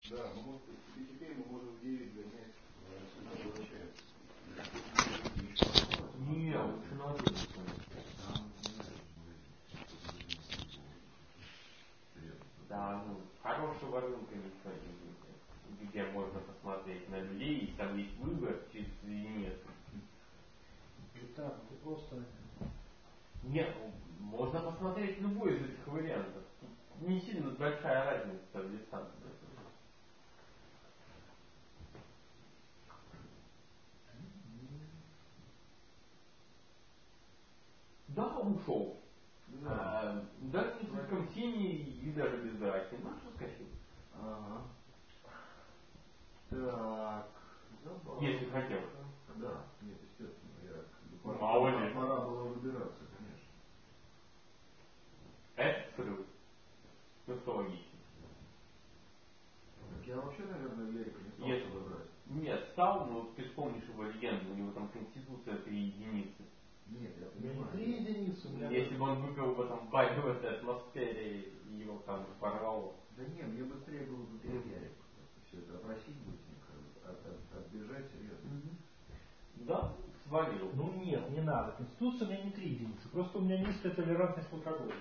Да, ну вот теперь мы можем в 9 гонять, сюда возвращается. Не, лучше на 11. Да, ну, хорошего рынка никто не видит, где можно посмотреть на людей, и там есть выбор через нет. Так, ты просто... Нет, можно посмотреть любой из этих вариантов. Тут не сильно большая разница в дистанции. Да, ушел. Да. Даже не слишком синий и даже без драки. Ну, что скачу. Ага. Так. Забавно. Если хотел. Да, нет, естественно. Мало ли. Пора было выбираться, конечно. Это срыв. Ну, что логично. Так я вообще, наверное, Лерика не стал Если... выбирать. Нет, стал, но ты вспомнишь его легенду, у него там конституция 3 единицы. Нет, я У меня не понимаю. 3 единицы, у меня... Если бы он выпил в этом бане в этой атмосфере и его там порвало. Да не, мне быстрее было бы 5 Ярик. Все это опросить быстренько, отбежать серьезно. Да, свалил. Ну нет, не надо. Конституция у меня не 3 единицы. Просто у меня низкая толерантность к алкоголю.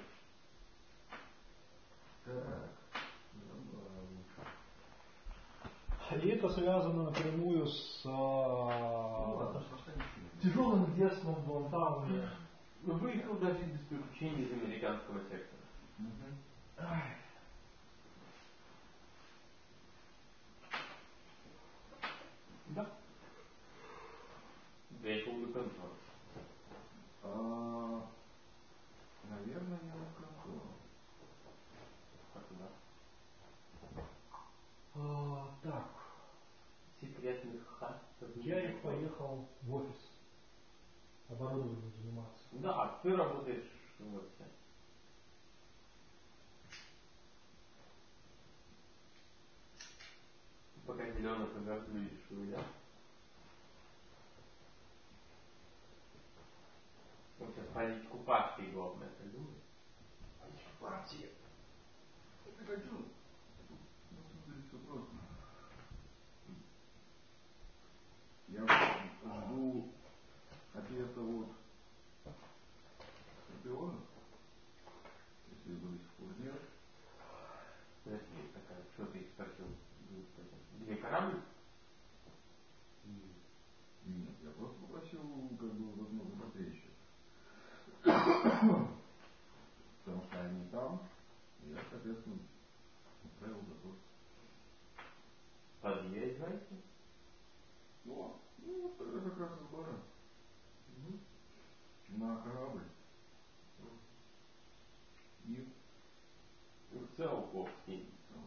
Так. И это связано напрямую с тяжелым детством в Донтауне. Выехал даже без приключений из американского сектора. Да. Доехал до конца. Наверное, не на контроль. Так. Секретных хат. Ярик поехал в офис оборудованием заниматься. Да, ты работаешь в офисе. Пока зеленых игрок видишь, да? Он сейчас политику партии главное придумает. Политику партии? Это хочу. На самом деле все просто. Я жду ответа от Скорпиона. Если вы до сих пор нет. Подожди, такая, что ты спросил? Где корабль? Нет, я просто попросил, как бы, возможно, встречи. Потому что они там, и я, соответственно, отправил запрос. Подъезжайте. Ну, тогда как раз из бара. На корабль. И Циолковский.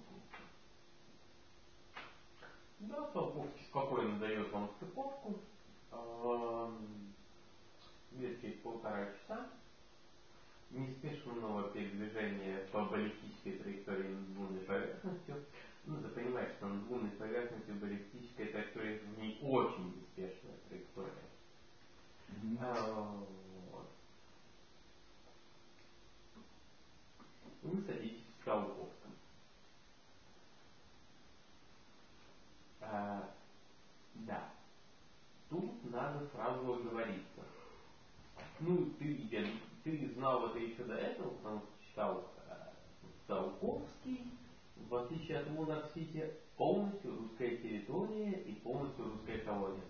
Да, Циолковский спокойно дает вам стыковку. Версии 1,5 часа. Неспешного передвижения по баллистической траектории над лунной поверхностью. Ну, ты понимаешь, что над лунной поверхностью баллистическая траектория не очень неспешная траектория. Вот. Вы садитесь в Циолковском. Да. Тут надо сразу оговориться. Ну, ты знал это еще до этого, потому что читал Циолковский, в отличие от Лунар-Сити, полностью русская территория и полностью русская колония.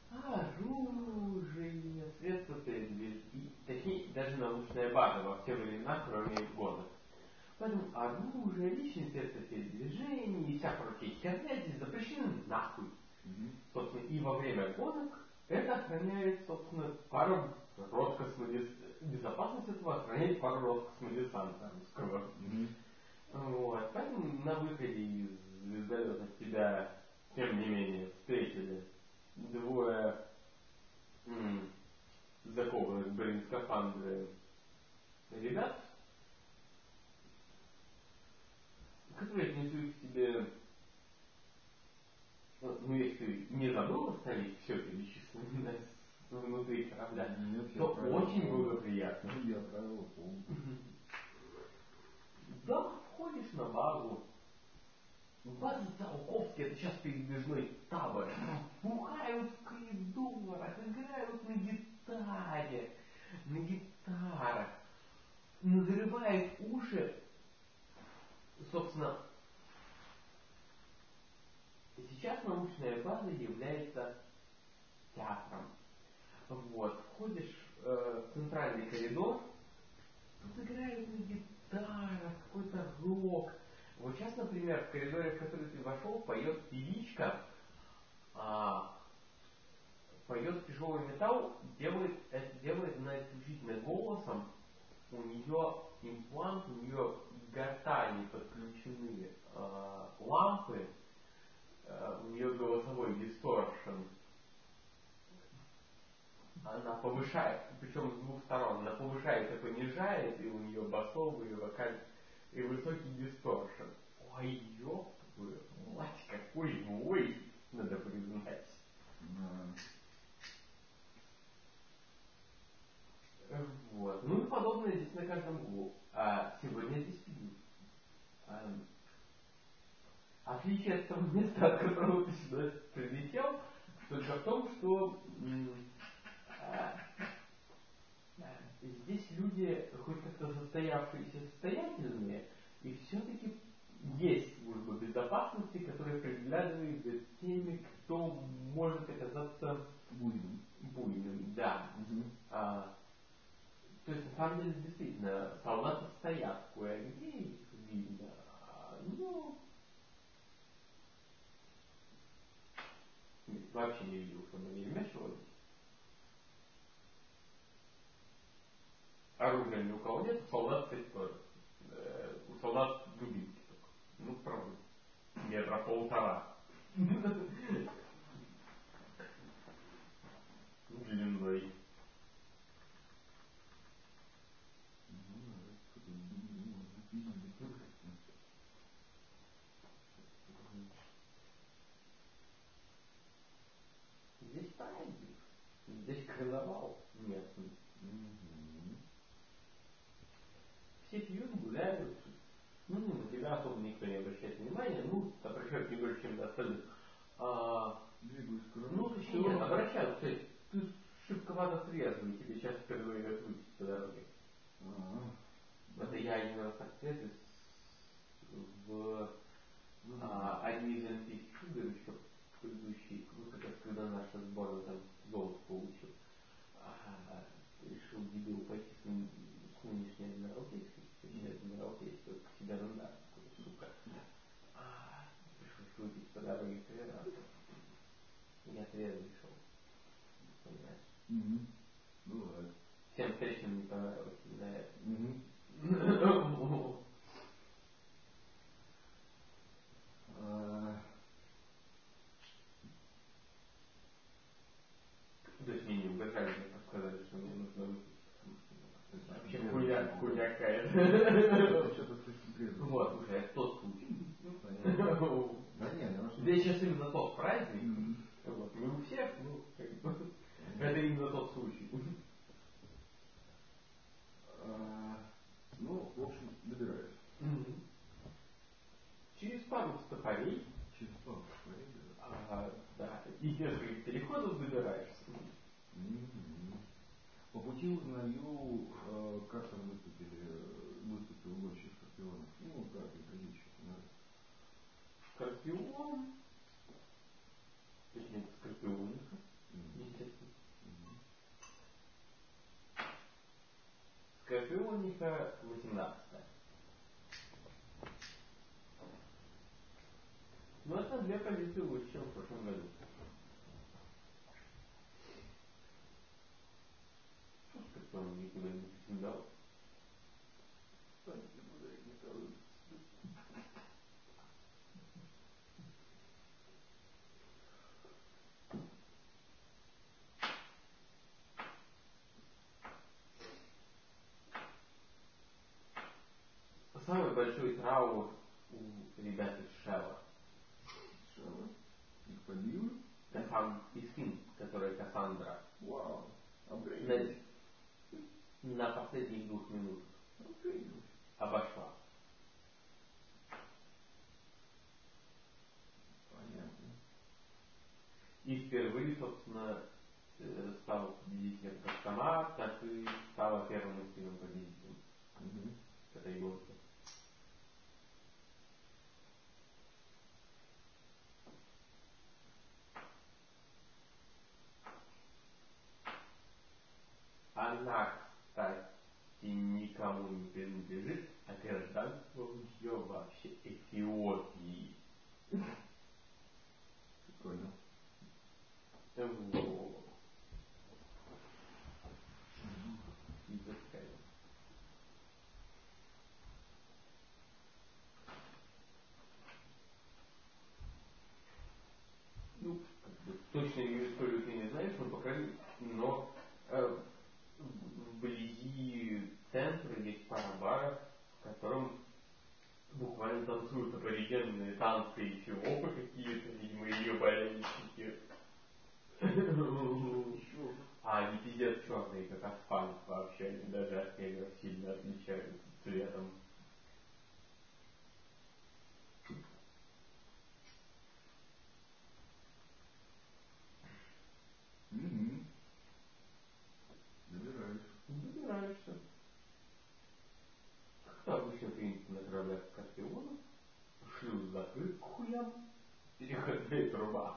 Оружие, средства передвижения, точнее, даже научная база во все времена, кроме гонок. Поэтому оружие, личные средства передвижения и вся прочая херня здесь запрещены нахуй. Собственно, и во время гонок это охраняет, собственно, пара безопасность этого охраняет пара роскосмодесанта русского. Вот. Поэтому на выходе из звездолета тебя, тем не менее, встретили двое закованных в бронескафандры ребят, которые отнесли к тебе, ну, если ты не забыл повторить все перечисленное внутри корабля, нет, то очень благоприятно. Я правила помню. Да, входишь на базу. База Циолковский, это сейчас передвижной табор. Бухают в коридорах, играют на гитарах, назревают уши. Собственно, сейчас научная база является театром. Вот, входишь в центральный коридор, тут играют на гитарах, какой-то рок. Вот сейчас, например, в коридоре, в который ты вошел, поет певичка, поет тяжелый металл, делает она исключительно голосом. У нее имплант, у нее к гортани подключены лампы, у нее голосовой дисторшн. Она повышает, причем с двух сторон, она повышает и понижает, и у нее басовый, и вокаль, и высокий дисторшн. Ой, ёб твою мать, какой вой, надо признать. Вот. Ну и подобное здесь на каждом углу. Сегодня здесь пьют. Отличие от того места, от которого ты сюда прилетел, только в том, что здесь люди хоть как-то состоявшиеся, состоятельные, и все-таки есть служба безопасности, которая приглядывает за теми, кто может оказаться буйным. Да. То есть, на самом деле, действительно, солдаты стоят кое-где, их видно. Ну, вообще не видел, чтобы они вмешивались. Оружия ни у кого нет, у солдат, кстати, тоже. У солдат дубинки только. Ну, правда, метра полтора. Длиной. Здесь праздник. Здесь карнавал местный. Все пьют, гуляют. Ну, на тебя особо никто не обращает внимания. Ну, обращают не больше, чем до остальных. Ну, точнее, нет, обращают. То есть, ты шибковато трезвый, тебе сейчас впервые выпить по дороге. Это я один раз так трезвый в одни из Олимпийских игр еще предыдущий, ну, как раз когда наша сборная там золото получил, решил дебил пойти с нынешней адмиралтейской, адмиралтейской, к себе рында, сука. Пришлось выпить по дороге 3 раза. Я трезвый шел. Понимаешь? Бывает. Всем встречным не понравилось, наверное. То есть мне не угрожали, мне просто сказали, что мне нужно выпить, потому что вообще хуйня какая-то. Что-то слишком трезвый. Вот, уже это тот случай. Да нет, здесь сейчас именно тот праздник. Вот. Не у всех, ну, это именно тот случай. Ну, в общем, добираюсь. Через пару стопорей. Да. И несколько переходов добираешься. По пути узнаю, как там выступил ночью Скорпионов. Ну, как это лично. Скорпион. Точнее, Скорпионика. Естественно. Скорпионика 18-я. Ну, это 2 позиции лучше, чем в прошлом году. Что Скорпион никуда не претендовал? Самый большой траур у ребят из Шелла. Шелла? Их побили? Из Фин, которая Кассандра. Вау. На последних 2 минутах обошла. И впервые, собственно, стал победителем как сама, так и стала первым активным победителем этой гонки. Она, кстати, никому не принадлежит, а гражданство у нее вообще Эфиопии. Понял. Вот. И такая. Ну, точно ее историю ты не знаешь, но вблизи центра есть пара баров, в котором буквально танцуют аборигенные танцы эфиопы какие-то, видимо, ее болельщики. А они пиздец черные, как асфальт вообще, они даже от негров сильно отличаются цветом. Добираешься. Как обычно принято на кораблях Скорпионов, шлюз закрыт к хуям, переходная труба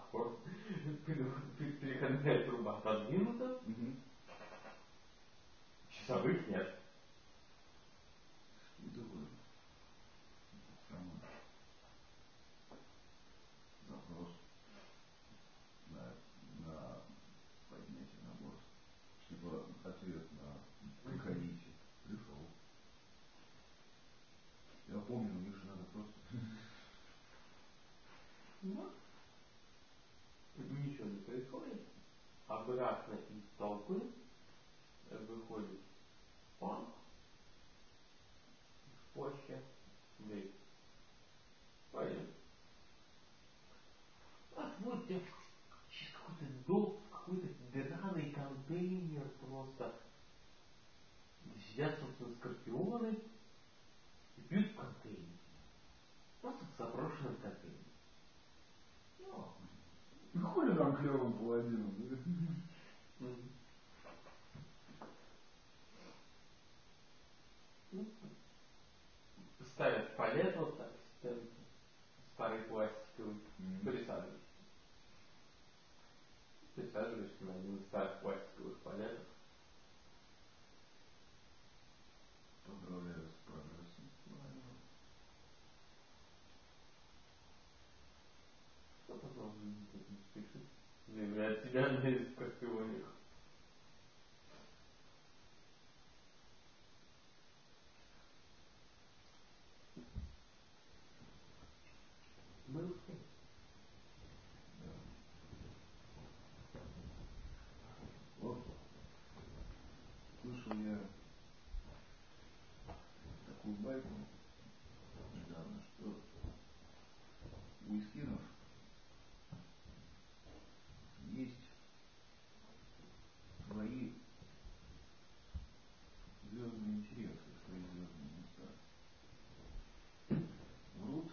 отодвинута, часовых нет. И такой самый запрос на поднятие на борт. Типа ответ на приходите. Пришел. Я помню, у них же надо просто. Да. Ничего не происходит. Обратно из толпы выходит панк в плаще. Говорит: парень, вот тебе какой-то долг, какой-то драный контейнер просто. Сидят, собственно, скорпионы и пьют в контейнере. Просто в заброшенном контейнере. Ну хули нам клевым паладином, да? Ставят палет вот так, старый пластиковый, присаживаешься. Присаживаешься на один из старых пластиковых палетов. Поздравляю с прогрессом. Что потом в жизни тут не спешит? Заявляет себя на скорпионах. Был. Вот слышал я такую байку недавно, что у искинов есть свои звездные интересы, свои звездные места. Врут,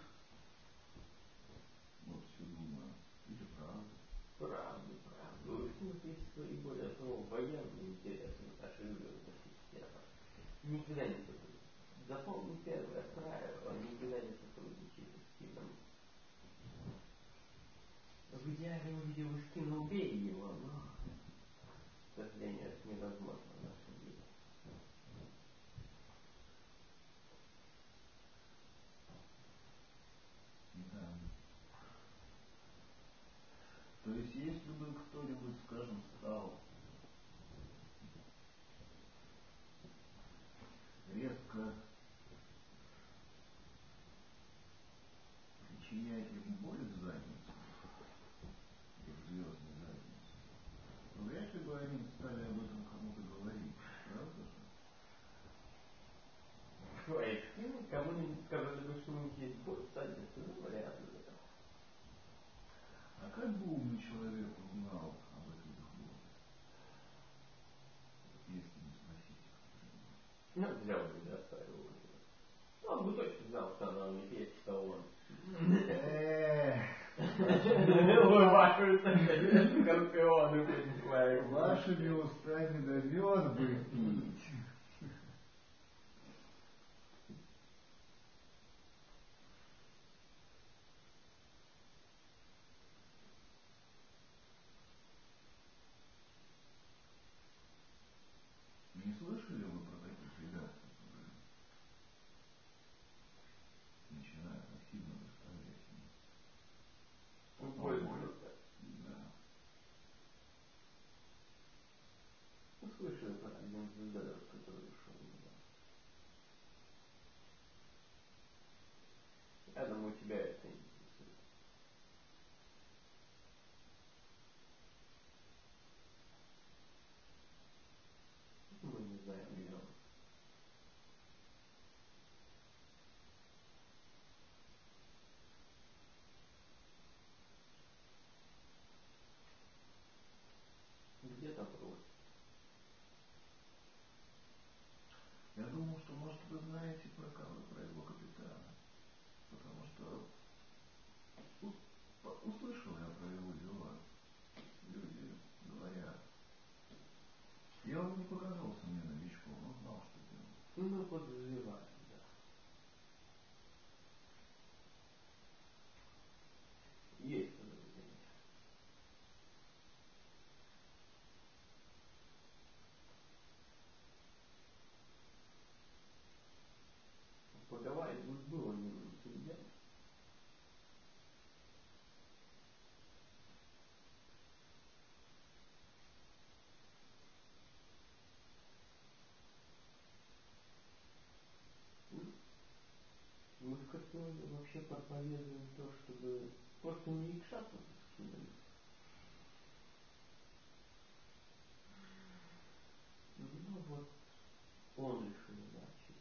вот все думаю, или правда. Правда. У искинов есть свои, более того, военные интересы в нашей звездной системе. Никогда не сотрудничают. Запомни первое правило: никогда не сотрудничай с искином. В идеале увидел искина, убей его, но, к сожалению, это невозможно в нашем мире. Да. То есть, если бы кто-нибудь, скажем, стал резко причинять им боль в задницу, в звездной заднице, то вряд ли бы они стали об этом кому-то говорить. Правда же? А искины кому-нибудь сказали бы, что у них есть боль в заднице, ну, вряд ли. А как бы умный человек узнал об этой их боли? Если не спросить. Ну, взял бы и доставил бы. Он бы точно знал, что она у них есть, что он. напрашиваются скорпионы перед своим. Вашими устами да мед бы пить. Не слышали вы про таких ребят, которые начинают активно выставлять? Пользуются. Да. Слышали про один звездолет, который ушел. Я думаю, тебя это не интересует. Мы не знаем миллион. Где там провод? Я думал, что, может, вы знаете про его капитана. Потому что услышал я про его дела. Люди говорят. Я вам не показался мне новичком, но знал, что делал. Мы подозреваем, да. Есть подозрение. Поговаривать было не инцидент. Мы в Картионе вообще проповедуем то, чтобы просто не икшаться с кинули. Ну вот, он решил иначе.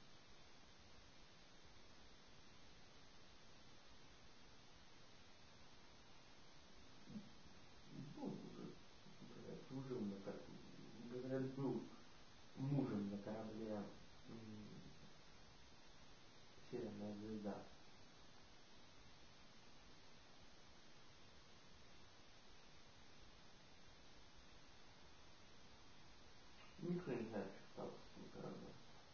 Ну, уже, говорят, служил на корабле. Говорят, был мужем на корабле Северная звезда. Никто не знает, что стало с этим кораблем.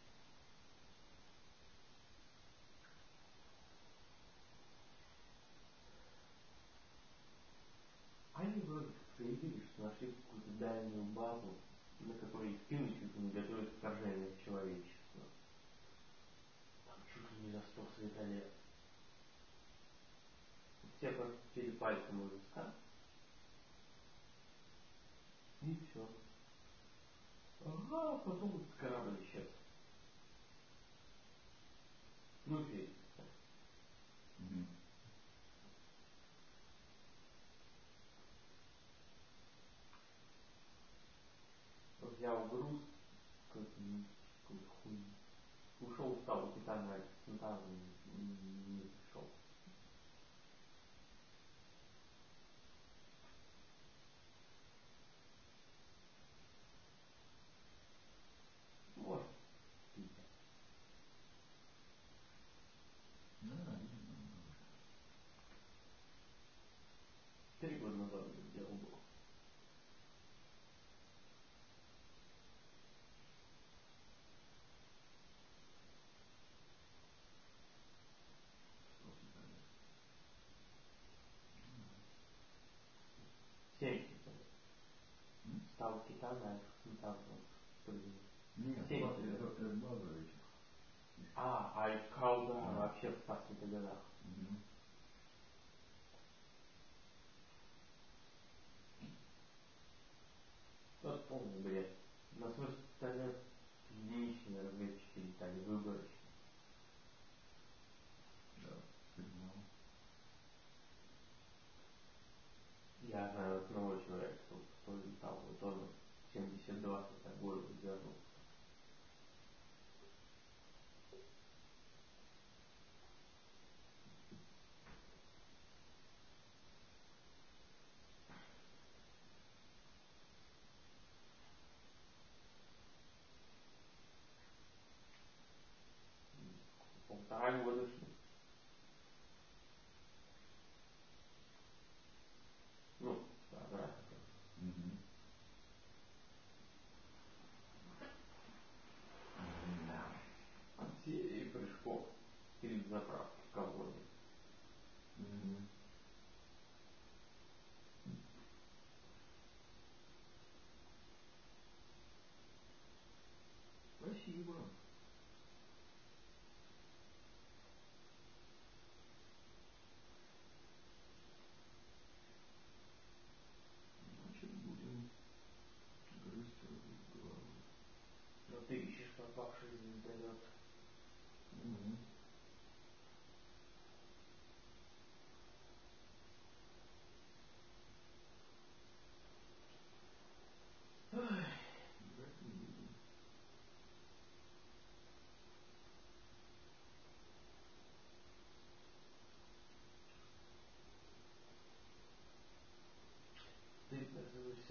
Они вроде как заявили, что нашли какую-то дальнюю базу, на которой спины чуть ли не готовят вторжение в человечество. Там чуть ли не за 100 светолет. Все простили пальцем у виска. И все. Ага, потом корабль исчез. Ну, фиг. Мгм. Взял груз, какую-то хуйню. Ушел, встал у Титана, Центавра не пришел. Может, пить. Да, видно. 3 года назад это дело было. Что тебе? 7 М? стал Титана, Центавра. Нет, 7 это база этих. А искал, да, вообще в 100 годах. Мгм. Вот полный бред. На свой столе единичные разведчики летали, выборочно. Да, понимал. Я знаю одного человека, кто летал, вот он 72 года вернулся. Полтора года шли.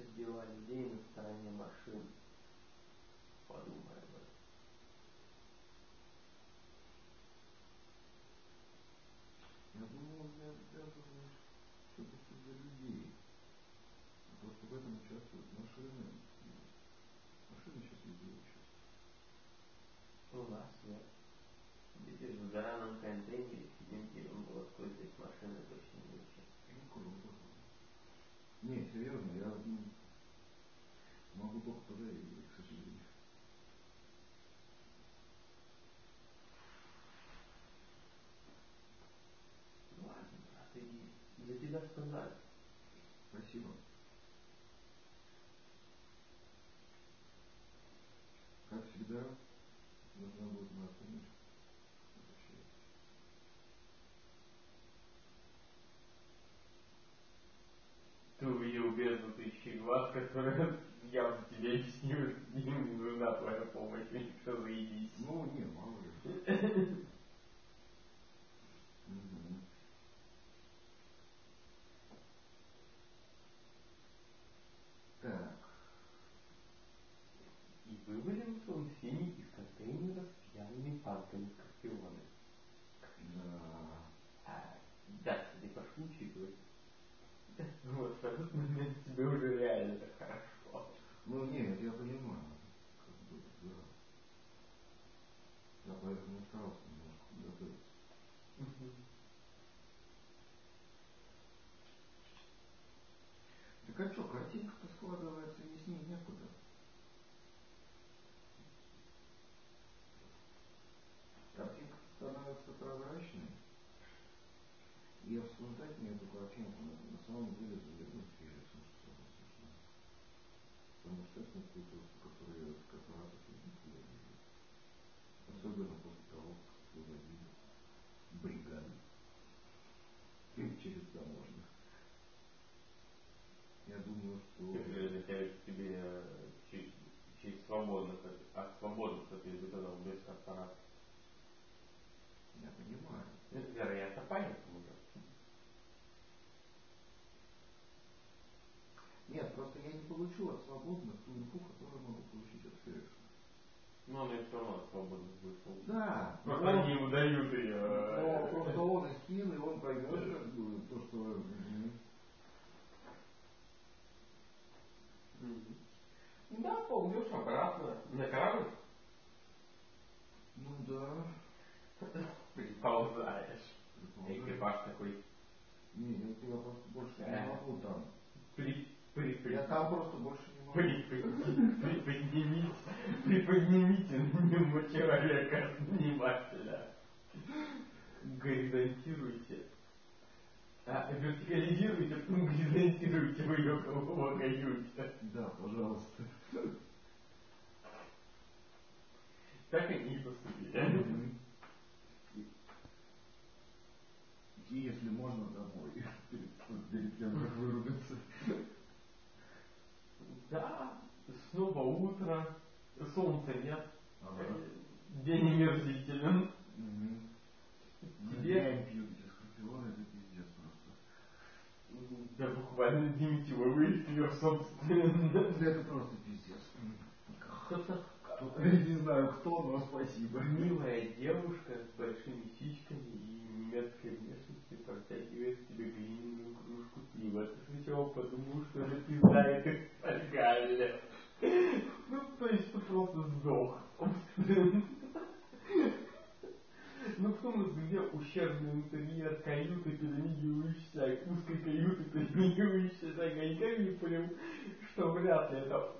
дела людей на стороне машин. Подумай об этом. Я думал, я обязываюсь все-таки за людей. Просто в этом участвуют машины. Машины сейчас везде участвуют. У нас нет. Видишь, в драном контейнере сидим, пьем водку, здесь машины точно не участвуют. Ну, круто. Не, серьезно, я могу только позавидовать, к сожалению. Ладно, брат, иди. За тебя сказали. Спасибо. Как всегда, нужна будет моя помощь. Обращайтесь. Ты увидел бездну тысячи глаз, которая я уже тебе объяснил, им не нужна твоя помощь, у них все заебись. Ну, не, мало ли. Мгм. Так. И вывалился он всеми из контейнера с пьяными панками скорпионы. Да. Да, кстати, прошу учитывать. Вот, в этот момент тебе уже реально хорошо. Ну, нет, я понимаю. Как бы, да. Я поэтому старался немножко подготовиться. Так а что, картинка-то складывается, и с ней некуда. Картинка становится прозрачной, и обсуждать мне эту картинку на самом деле завернуть перед тем, что самое смешное. Потому что это институты, которые в корпоратах никуда не идут. Особенно после того, как выводили бригады через таможню. Я думаю, что... Если означает тебе через свободных, от свободных отведено без корпорации. Я понимаю. Вероятно, поэтому же. Нет, просто я не получу от свободных ту инфу, которую могу получить от Ферриса. Но он и все равно от свободных вышел. Да. Просто они ему дают ее. Но просто он и скин, и он поймет, как бы, то, что... Да, ползешь обратно. На корабль? Ну да. Приползаешь. Экипаж такой. Не, я просто больше не могу там. Я там просто больше не могу. Приподнимите мимо человека внимательно. Горизонтируйте. Вертикализируйте, потом горизонтируйте в ее каюте. Да, пожалуйста. Так они и поступили. И если можно, домой. Перед тем, как вырубиться. Да, снова утро, солнца нет, Ага. день омерзителен. Тебе? Я пью эти скорпионы, это пиздец просто. Да буквально димитиловый эфир, собственно. Это просто пиздец. Не знаю кто, но спасибо. Милая девушка с большими сиськами и немецкой внешностью протягивает тебе глиняную кружку пива. Ты сначала подумал, что это пизда и ты спальгали. Ну, то есть ты просто сдох, собственно. Ну, в том, где ущербный интерьер каюты, перемигивающейся, узкой каюты, перемигивающейся огоньками, понял, что вряд ли это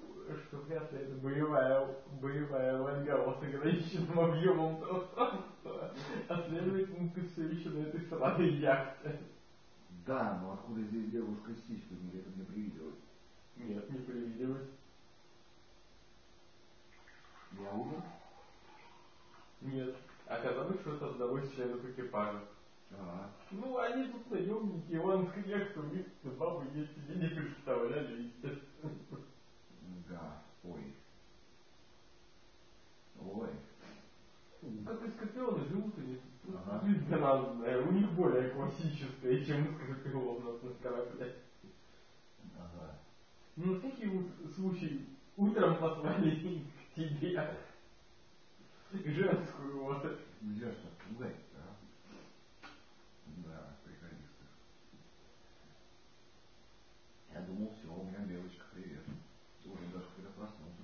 боевая лангава с ограниченным объемом пространства, а следовательно, ты все еще на этой сраной яхте. Да, но откуда здесь девушка с сиськами, это мне привиделось? Нет, не привиделось. Я умер? Нет. Оказалось, что это одного из членов экипажа. Ага. Ну, они тут наемники, он скрек, у них бабы есть, себе не представляли, естественно. Да, ой. Ой. Как и скорпионы живут они тут. Ага. Жизнь разная, у них более классическая, чем у скорпионов на корабле. Ага. Ну, всякий случай утром послали к тебе женскую вот. Где ж так пугать-то, а? Да, приходи, слышь. Я думал, все, у меня девочка, привет. Уже даже когда проснулся.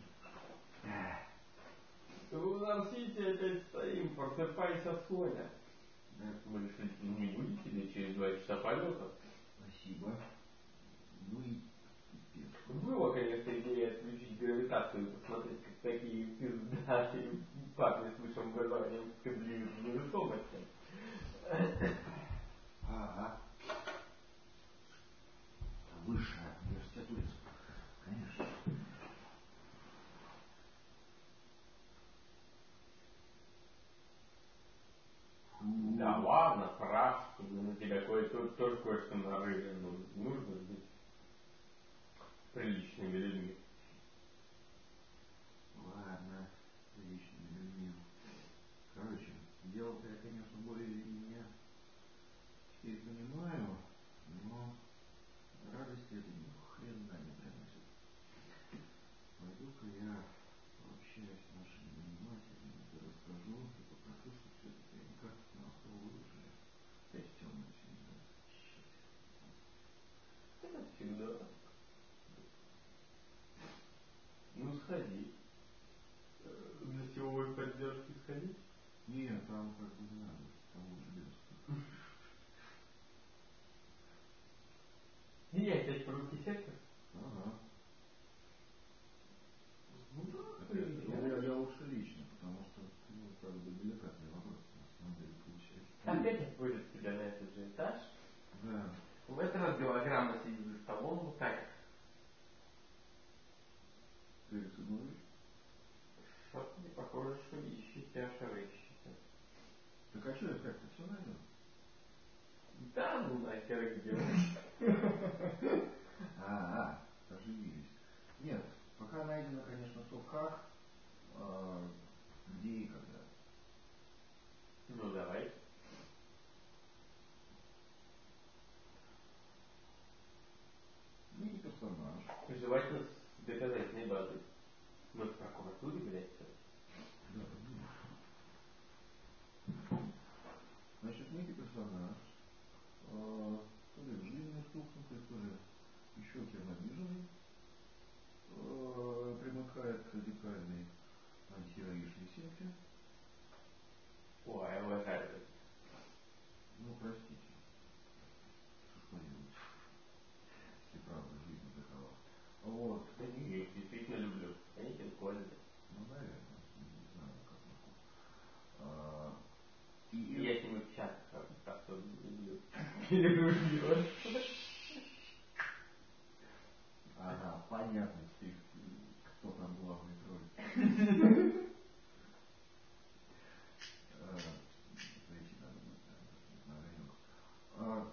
У нас Сити опять стоим, просыпайся, Соня. Мы решили, не будет тебе через 2 часа полета. Спасибо. Ну и пипец. Было, конечно, идея отключить гравитацию и посмотреть, как такие пиздатые парни с высшим образованием скользили в невесомости. Ага. Высшая университет улиц. Конечно. Да ладно, спрашивай, мы на тебя тоже кое-что нарыли, но нужно быть приличными людьми. Ладно, личными людьми. Короче, дело-то я, конечно, более-менее теперь понимаю, но радости это ни хрена не приносит. Пойду-ка я пообщаюсь с нашими нанимателями, расскажу и попрошу, чтобы все-таки они как-то на стол выложили. Опять темно все не знаю. Это всегда. Ну сходи. Для силовой поддержки сходи. Нет, там как бы не надо, там лучше без. И я опять по русский сектор. Ага. Ну Это я лучше лично, потому что, ну, как бы деликатный вопрос, на самом деле, получается. Опять отводят тебя на этот же этаж. Да. В этот раз голограмма сидит за столом, вот так. Ты рисуешь? Что-то не похоже, что ищите, а шарыщите. Так а что я как-то все найду? Да, ну нахер где. Оживились. Нет, пока найдено, конечно, то как, где и когда. Ну давай. Некий персонаж. Желательно с доказательной базой. Мы в прокуратуре, блядь, всё. Да, значит, некий персонаж, то ли в жизни стукнутый, то ли еще кем обиженный, примыкает к радикальной антиаишной секте. Ой, я уважаю это. Ну, простите. Что ж поделать? Если правда жизнь такова. Вот. Я их действительно люблю. Они прикольные. Ну, наверное. Не знаю, как могу. И я с ними в чатах как-то люблю. Перегружу. Ага, понятно теперь, кто там главный тролль. Зайти надо будет, на рынок.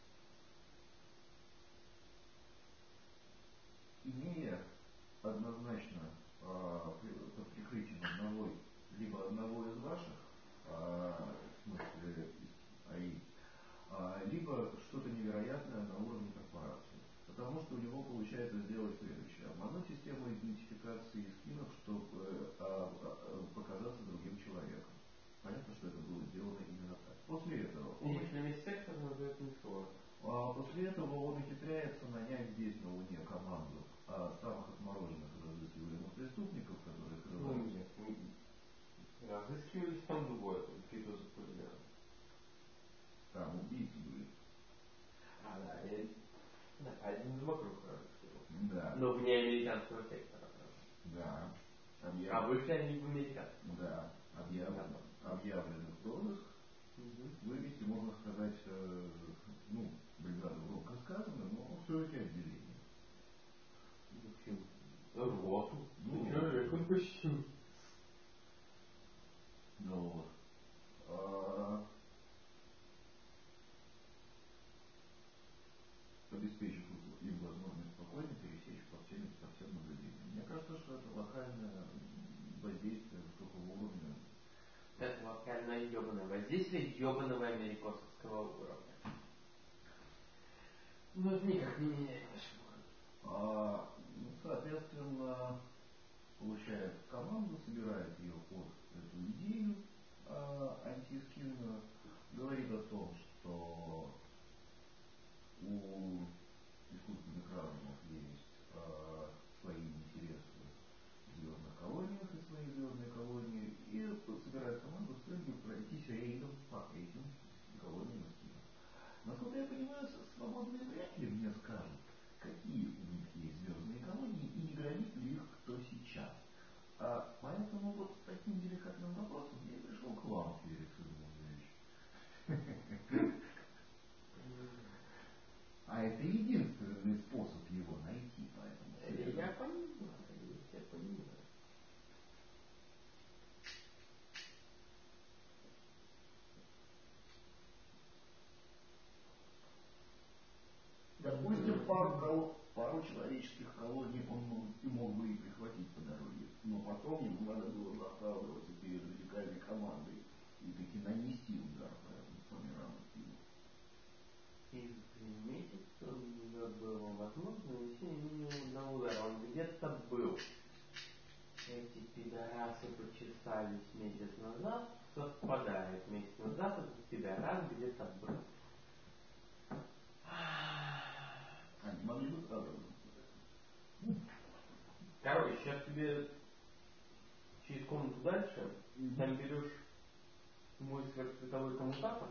Имея однозначно под прикрытием либо одного из ваших, в смысле АИ, либо что-то невероятное на уровне корпорации. Потому что у него получается сделать следующее. Обмануть систему идентификации скинов, чтобы показаться другим человеком. Понятно, что это было сделано именно так. После этого... Если весь сектор, то это не сложно. После этого он ухитряется нанять здесь на Луне команду самых отмороженных разыскиваемых преступников, которые крываются. Разыскивались там двое, только за хулиган. Там убийцы были. Да, один из вокруг разыскивал. Да. Но вне американского сектора. Да. А вышли они в американском. Да. Объявлены в розыск. Вывести, можно сказать, бригаду громко сказано, но все-таки отделение. В общем, рвоту. Ну, Человек он почти. Ну вот. Обеспечив им возможность спокойно пересечь по всем магазинам. Мне кажется, что это локальное воздействие высокого уровня. Это локальное ебаное воздействие ебаного америкосовского уровня. Но это никак не меняет наш уровень. соответственно, получает команду, собирает ее под эту идею антиэскизную, говорит о том, что у искусственных разумов есть свои интересы в звездных колониях и свои звездные колонии, и собирает команду с целью пройтись рейдом по этим колониям эскизов. Насколько я понимаю, свободные вряд ли мне скажут, какие у них есть звездные колонии и не громит ли их кто сейчас. Поэтому вот с таким деликатным вопросом я и пришел к вам, Феликс Иванович. А это единственный способ его найти, поэтому... Я понимаю, я понимаю. Допустим, пару человеческих колоний он мог бы и прихватить по дороге, но потом ему надо было оправдываться перед радикальной командой и таки нанести удар по формированию. И месяц он было возможно нанести минимум на удар. Он где-то был. Эти пидорасы почесались месяц назад, совпадает. Месяц назад этот пидорас где-то был. Они могли бы Короче, сейчас тебе через комнату дальше, там берешь мой сверхсветовой коммутатор,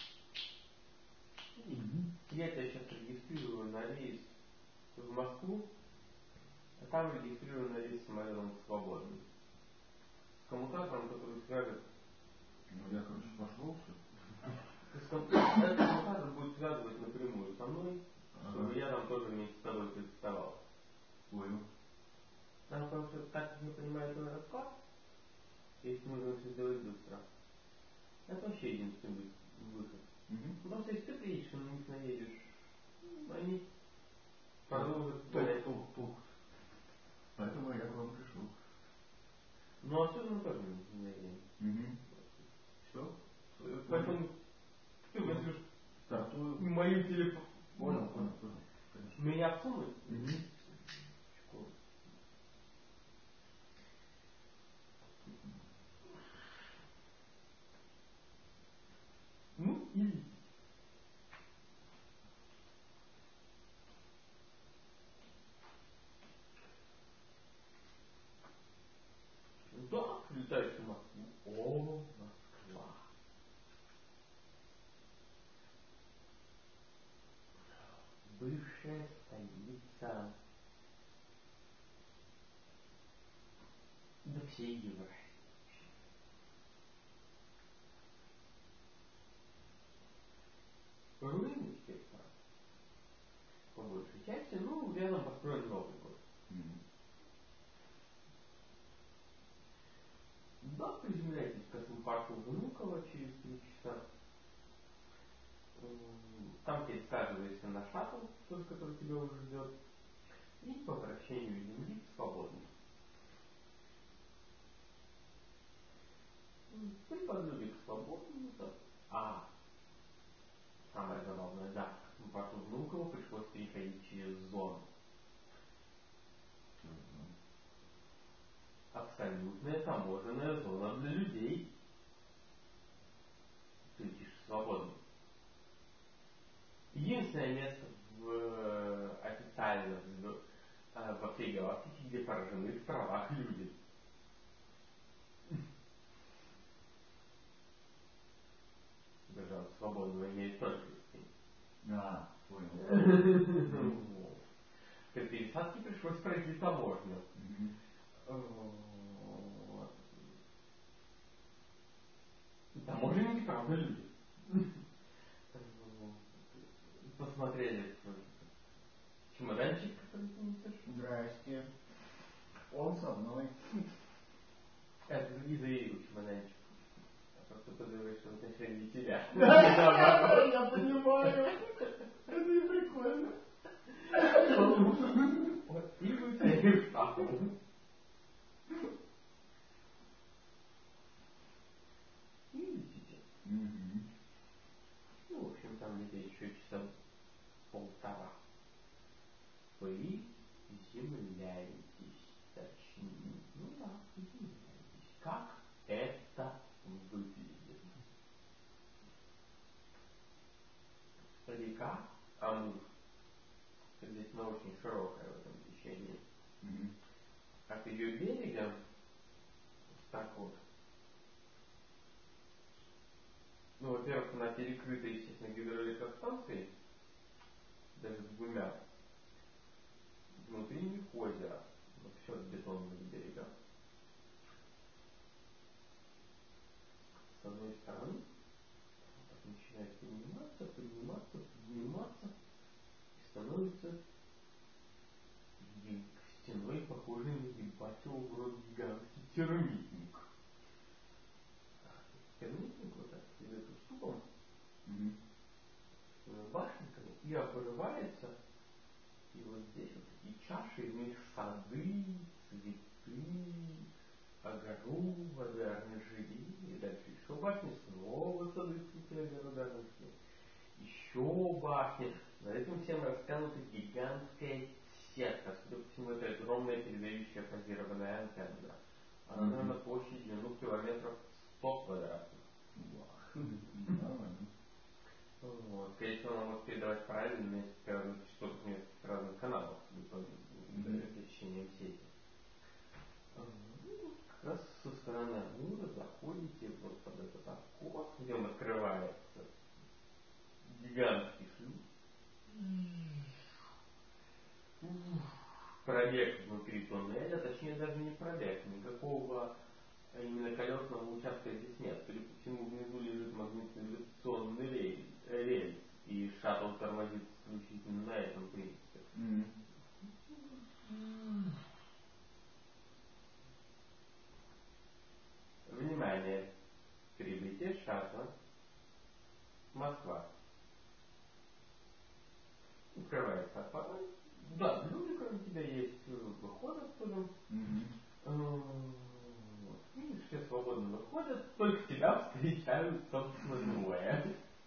я тебя сейчас регистрирую на рейс в Москву, а там регистрирую на рейс самолетом свободный. С коммутатором, который свяжет... Ну, я, короче, пошел все. Этот коммутатор будет связывать напрямую со мной, чтобы я там тоже вместе с тобой представал. Понял. Там, потому что, так как я понимаю твой расклад, если нужно все сделать быстро, это вообще единственный выход. Потому что если ты приедешь, на них наедешь, они продолжат гонять. Поэтому я к вам пришел. Ну, отсюда мы тоже не наедем. Что? Поэтому ты возьмешь стартую моим телефоном. Понял. Меня всунуть? Ну, или... Да, летаешь в Москву. О, Москва. Бывшая столица. Да всей Европы. Руины теперь там. По большей части, ну, рядом построен новый город. Да, приземляйтесь к космопорту Внуково через 3 часа. Там пересказываешься на шаттл, тот, который тебя уже ждет. И по вращению Земли свободно. При подлете к свободному, самое забавное, да, к космопорту Внуково пришлось переходить через зону. Абсолютная таможенная зона для людей. Ты летишь свободно. Единственное место официально во всей галактике, где поражены в правах люди. Держава свободного имеет только понял. При пересадке пришлось пройти таможню. Таможенники, правда, люди. Посмотрели чемоданчик, который ты несешь. Здрасте. Он со мной. Это и заявил чемоданчик. Просто подумаешь, что в отношении тебя. Я понимаю. Это и прикольно. И вы ценишь шахту. И летите. Ну, в общем, там лететь еще часа полтора. Вы изумляетесь, точнее, ну да, изумляетесь, как это выглядит. Река Амур, здесь она очень широкая в этом течении, от ее берега, так вот, ну, во-первых, она перекрыта, естественно, гидроэлектростанцией, даже двумя, внутри них озеро, вот все бетонные берега. С одной стороны, так начинает подниматься, и становится стеной, похожей на ебатель в рот гигантский термитник. Термитник вот так идет уступом, башенками, и обрывается, и вот здесь вот такие чаши, в них сады, цветы, огороды, оранжереи, и дальше еще башни, снова сады, цветы, огороды, оранжереи, еще башни. За этим всем растянута гигантская сетка, судя по всему, это огромная передающая фазированная антенна. Она, наверное, площадью, километров 100 квадратных. Вот. Скорее всего, она может передавать правильно несколько разных частотных, нескольких разных каналов пересечением сети. Как раз со стороны Амура заходите вот под этот окно, где он открывается. Гигантский шлюз. Пробег внутри туннеля, точнее даже не пробег, никакого именно колесного участка здесь нет. Судя по всему, внизу лежит магнитно-гравитационный рельс, и шаттл тормозит исключительно на этом принципе. Внимание! Прибытие шаттла. Москва. Открывается аппарат. Да, люди, кроме тебя, есть, выходят оттуда. Видишь, все свободно выходят, только тебя встречают, собственно, двое.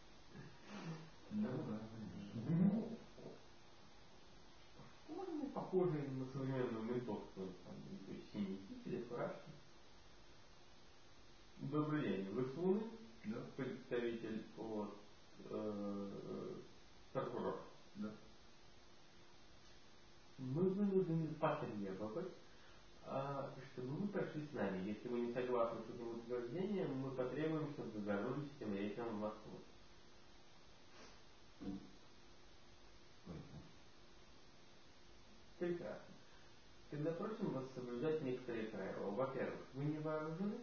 Формы, похожие на современную ментовскую, то есть синие кители, фуражки. Добрый день, вы с Луны? Да. Представитель от прокурор. Да. Мы вынуждены потребовать, чтобы вы прошли с нами. Если вы не согласны с этим утверждением, мы потребуем, чтобы вы вернулись с этим рейсом в Москву. Прекрасно. Тогда просим вас соблюдать некоторые правила. Во-первых, вы не вооружены?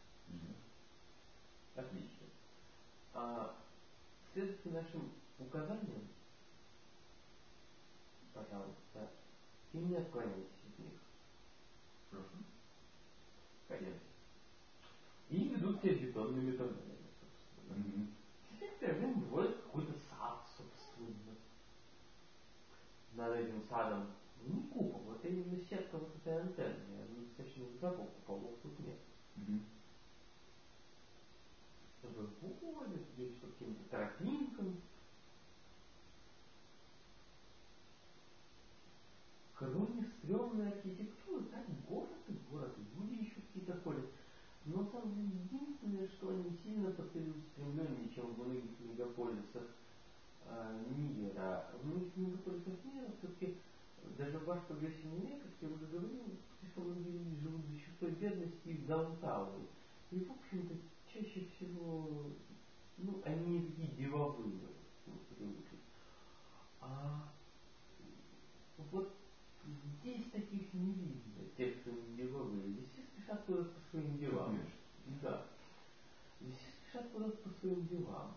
Отлично. Следуйте нашим указаниям, пожалуйста, и не отклоняйтесь от них. Прошу. Конечно. И ведут себя бетонными тоннелями, собственно. Некоторое время бывает какой-то сад, собственно. Над этим садом не купол, вот именно сетка вот этой антенны. Она достаточно высоко, куполов тут нет. Выходит здесь по каким-то тропинкам. Кроме стрёмной архитектуры, так город, и люди еще какие-то ходят. Но там единственное, что они сильно целеустремленнее, чем в многих мегаполисах мира. В многих мегаполисах мира все-таки даже ваш прогрессивный век, как я уже говорил, слишком многие люди живут за счет той бедности и в даунтауне. И, в общем-то, чаще всего, они не такие деловые, привыкли. Вот здесь таких не видно, тех, кто не деловые. Здесь все спешат куда-то по своим делам. Да. Здесь все спешат куда-то по своим делам.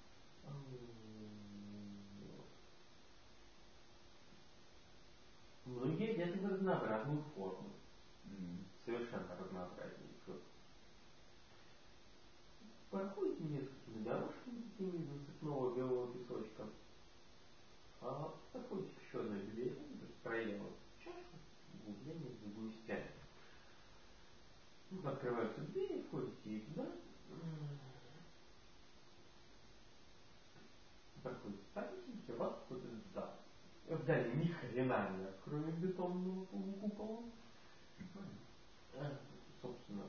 Многие одеты в разнообразную форму. Совершенно разнообразнейшую. Проходите несколькими дорожками, такими из насыпного белого песочка. Подходите к еще одной двери, проедем чашу, углубление в другую стену. Открываются двери, входите и туда. Проходите, подписывайте, вас входит зал. Вдали ни хрена нет, кроме бетонного полукупола. Собственно,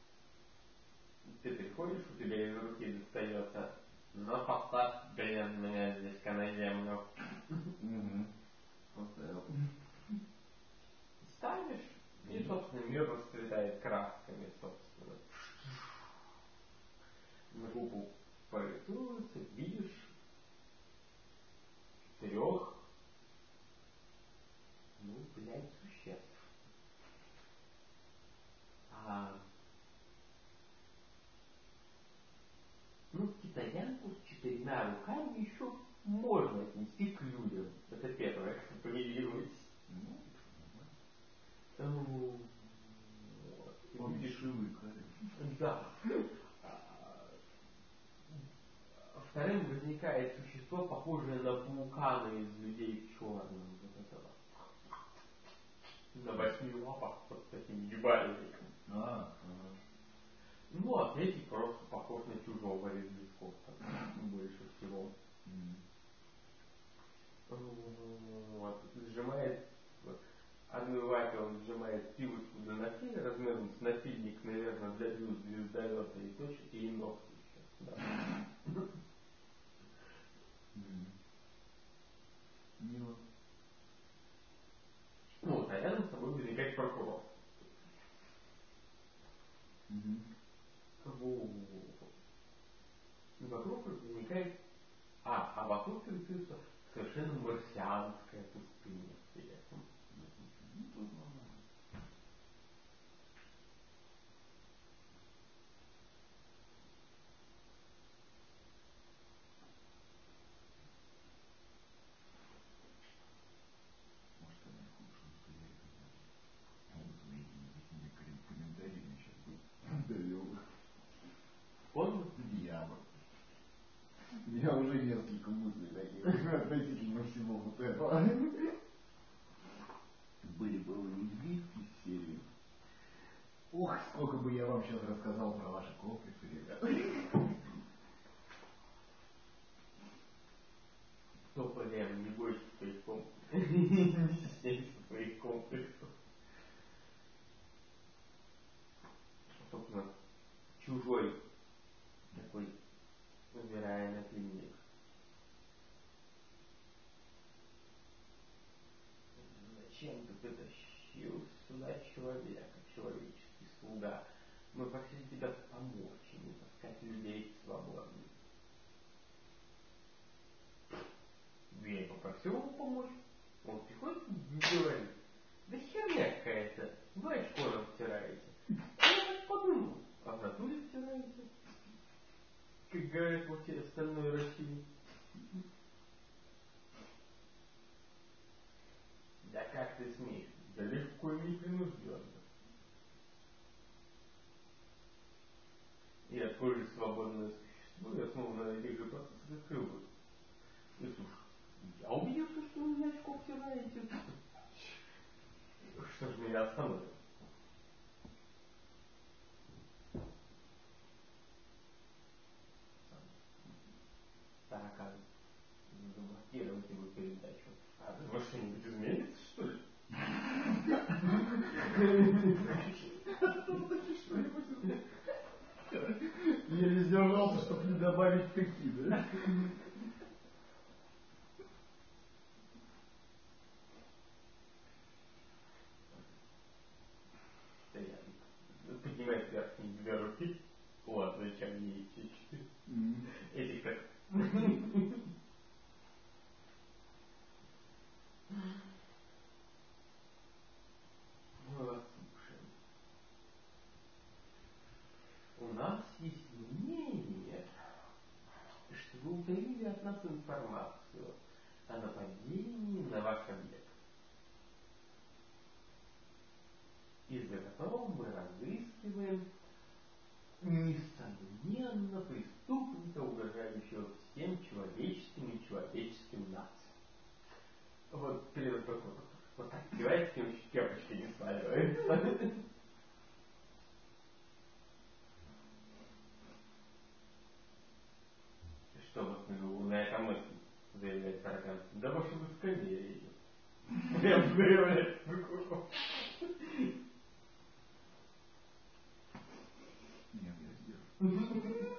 ты приходишь, у тебя из руки достается, но поставь, блин, меня здесь-ка на землю. Поставил. Ставишь, и, собственно, мир расцветает красками, собственно. На купол порисуется, видишь 4, существ. Китаянку с 4 руками еще можно отнести к людям. Это первое, что появилось. Он дешевый, конечно. Да. Вторым возникает существо, похожее на паука, но из людей в черном. Вот этого. На 8 лапах под такими ебальниками. А третий просто похож на чужого из лесков. Больше всего. Сжимает, одной лапе он сжимает пилочку для ногтей, размером с напильник, наверное, для звездолета, и точит ей ногти еще. Да. Мило. А рядом с тобой возникает прокурор. Вокруг возникает... вокруг рисуется совершенно марсианская пустыня. Дьявол. У меня уже несколько мыслей таких относительно всего вот этого. Были бы вы известки из серии. Ох, сколько бы я вам сейчас рассказал про ваши комплексы, ребята. Тополем, не бойся своих комплексов. Не стесняйся своих комплексов. Собственно, чужой такой, убирая напильник. Зачем ты притащил сюда человека, человеческий слуга? Мы просили тебя помочь, не таскать людей свободно. Я попросил его помочь. Он приходит и говорит: да херня какая-то, вы очко нам стираете. Я так подумал, а в натуре стираете, как говорят во всей остальной России. Да как ты смеешь? Да легко и непринужденно. Я тоже свободное существо, я снова на этих же процессах открыл бы. И слушай, я убедился, что вы на очко стираете. Что ж меня остановит? Таракан, заблокировать его передачу. А ты во что-нибудь изменится, что ли? Я не сдержался, чтобы не добавить таки, да? Поднимает верхние 2 руки. Вот, зачем мне эти 4? Этих так. Слушай. У нас есть мнение, что вы утаили от нас информацию о нападении на ваш объект. Из-за которого мы разыскиваем несомненно преступника, угрожающего всем человеческим и человеческим нациям. Вот перед прокурором. Вот так кивает, с ним кепочки не сваливается. Что вот на эта мысль, заявляет таракан? Да ваше высокомерие. Прям выявляет прокурор. Нет, я сделал.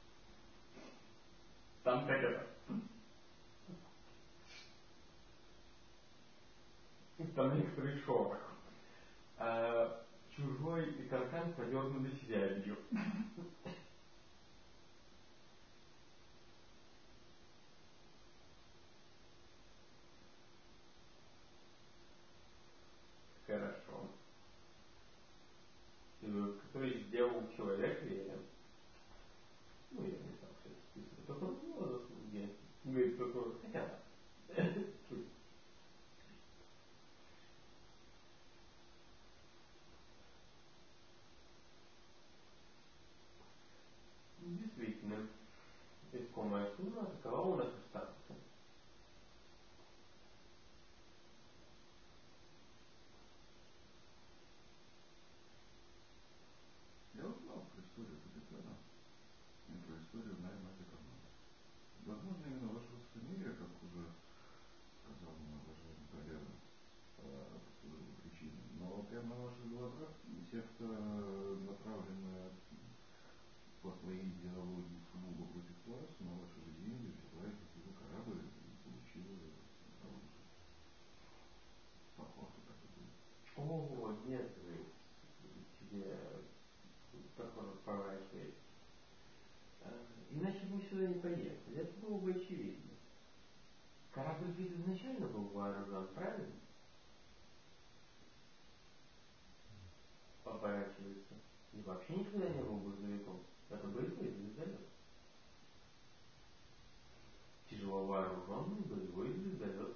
Там так это. Там некоторый шорох. Чужой контент подернули связью. Хорошо. Который сделал человек верен. Ну, я не знаю, что это список. Только возраст, где говорит, только хотя бы. Действительно, искомая сумма такова у нас остатка. Я узнал про историю Капитана и про историю найма этой команды. Возможно, именно ваше высокомерие, как уже сказал мой уважаемый коллега, послужило причиной. Но прямо на ваших глазах секта, направленная по своей идеологии сугубо против вас, на ваши же деньги взяла и купила корабль и получила оружие. По факту так и было. О, нет, вы себе такое поворачиваете. Иначе бы мы сюда не поехали. Это было бы очевидно. Корабль ведь изначально был вооружен, правильно? Поворачивается. И вообще никогда не был грузовиком. Это боевой звездолет. Тяжело вооруженный боевой звездолет.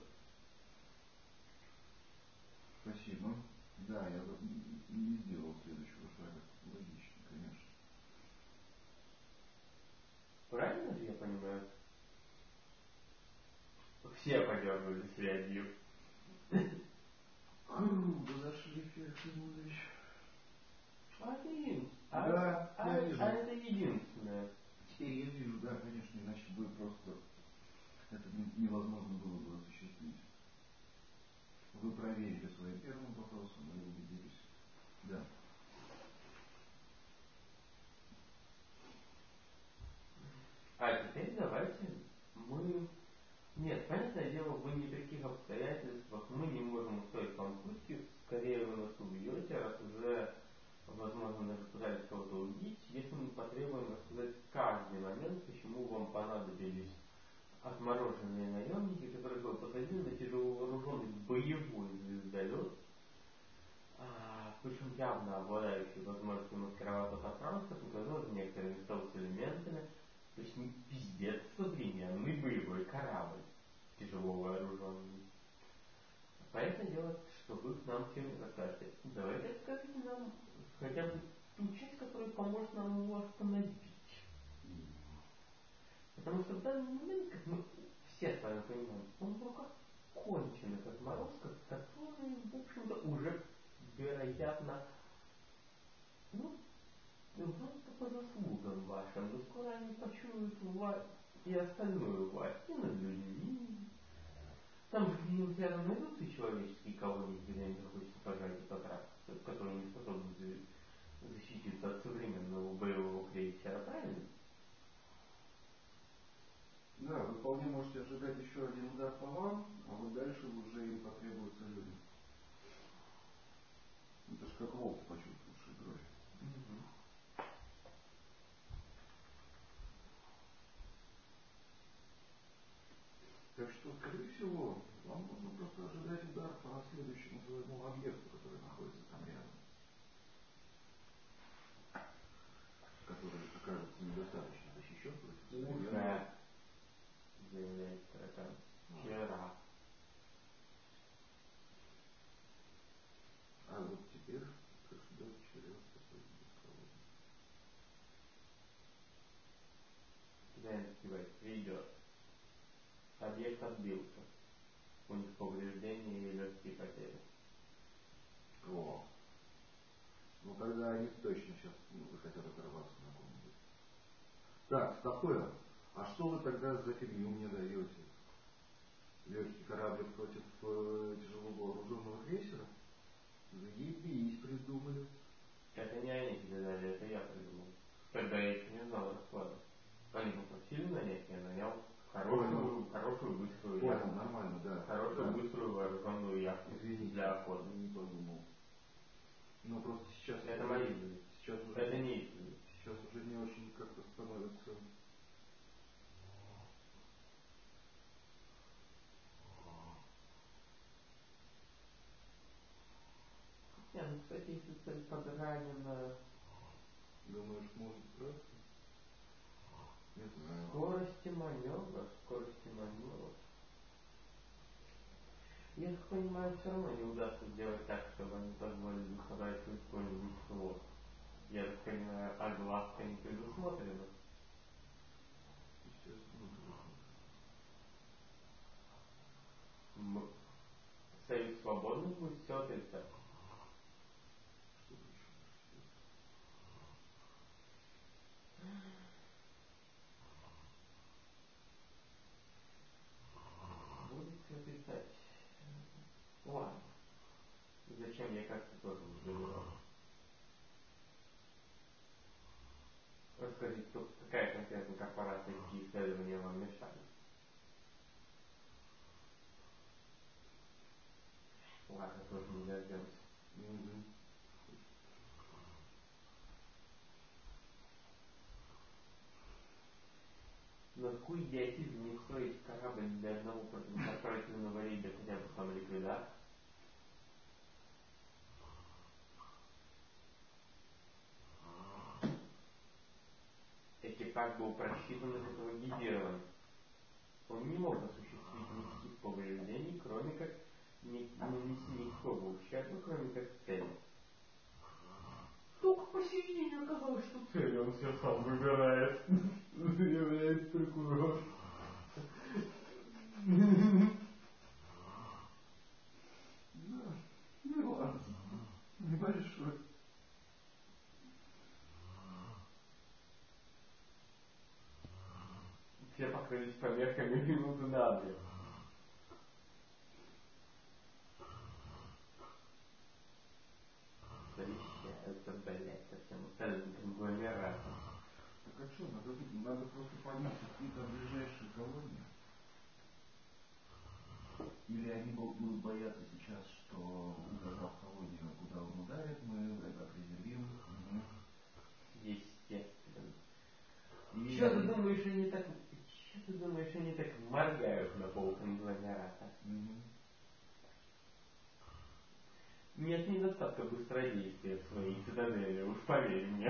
Спасибо. Да, я не сделал следующего шага. Логично, конечно. Правильно же я понимаю? Все подергали связью. Вы зашли, Феликс Иванович. А это единственное. Да, я вижу. Это единственное. Теперь я вижу, да, конечно, иначе бы просто это невозможно было бы осуществить. Вы проверили своим первым вопросом и убедились. Да. А теперь давайте мы... Нет, понятное дело, вы ни при каких обстоятельствах мы не можем устроить вам пытки, скорее вы нас убьете, раз уже, возможно, даже пытались кого-то убить, если мы потребуем рассказать каждый момент, почему вам понадобились отмороженные наемники, которые вы посадили на тяжеловооруженный боевой звездолет, причем явно обладающий возможностью маскироваться под транспортом, возможно, некоторыми стелс-элементами, то есть не пиздец современный боевой корабль, тяжело вооруженный. Понятное дело, что вы к нам всем расскажете. Давайте расскажите нам хотя бы ту часть, которая поможет нам его остановить. Потому что в данный момент, как мы все с вами понимаем, он в руках конченых отморозков, которые, в общем-то, уже, вероятно, просто по заслугам вашим, но скоро они почуют власть и остальную власть, и над людьми. Там же где-нибудь рядом найдутся и человеческие колонии, где им захочется пожать и потрахаться, которые не способны защититься от современного боевого крейсера, правильно? Да, вы вполне можете ожидать еще один удар по вам, а вот дальше уже им потребуются люди. Это ж как волк почувствовавший кровь. Так что, скорее всего, вам нужно просто ожидать удар по следующему своему объекту, который находится там рядом. Который окажется недостаточно защищен против Уже, заявляет таракан, вчера. А вот теперь, как ждет черед такой бесколодный. Кидаем скивать, придет. Объект отбился. У них повреждения и легкие потери. О, ну тогда они точно сейчас захотят оторваться на ком-нибудь. Так, стопэ, а что вы тогда за фигню мне даете? Легкий корабль против тяжело вооруженного крейсера? Заебись, придумали. Это не они тебе дали, это я придумал. Тогда я еще не знал расклада. Они попросили нанять, я нанял хорошую быструю Понял, яхту. нормально, да. Хорошую быструю вооруженную яхту. Извините, для охоты. не подумал. Но просто сейчас... Это мои люди. Сейчас уже... Это не их люди. Сейчас уже не очень как-то становится... Не, ну, кстати, если цель подранена... Думаешь, может просто? Не знаю. Скорости маневра. Я так понимаю, все равно не удастся сделать так, чтобы они позволили собрать хоть какой-нибудь флот. Я так понимаю, огласка не предусмотрена. Естественно, Союз свободных будет все отрицать. что ты еще можешь сделать? Будет все отрицать. Ладно. Зачем я как-то тоже не доверял. Расскажите, какая конкретно корпорация, какие исследования вам мешали? Ладно, тоже не дождемся. Но какой идиотизм не строить корабль для одного корпоративного рейда, хотя бы самоликвидации? Экипаж был просчитан и каталогизирован. Он не мог осуществить никаких повреждений, кроме как не нанести никакого ущерба, кроме как цели. Только посередине оказалось, что цели он все сам выбирает. Заявляет прокурор. Да, нюанс. Небольшой. Все покрылись помехами минуты на две. Совещаются, блядь, со всем остальным конгломератом. Так а что, надо просто понять, какие там ближайшие колонии. Или они будут бояться сейчас, что указав колонию, куда он ударит, мы определим. Естественно. Что ты думаешь, они так моргают на пол конгломерата? Нет недостатка быстродействия в своей цитадели, уж поверь мне.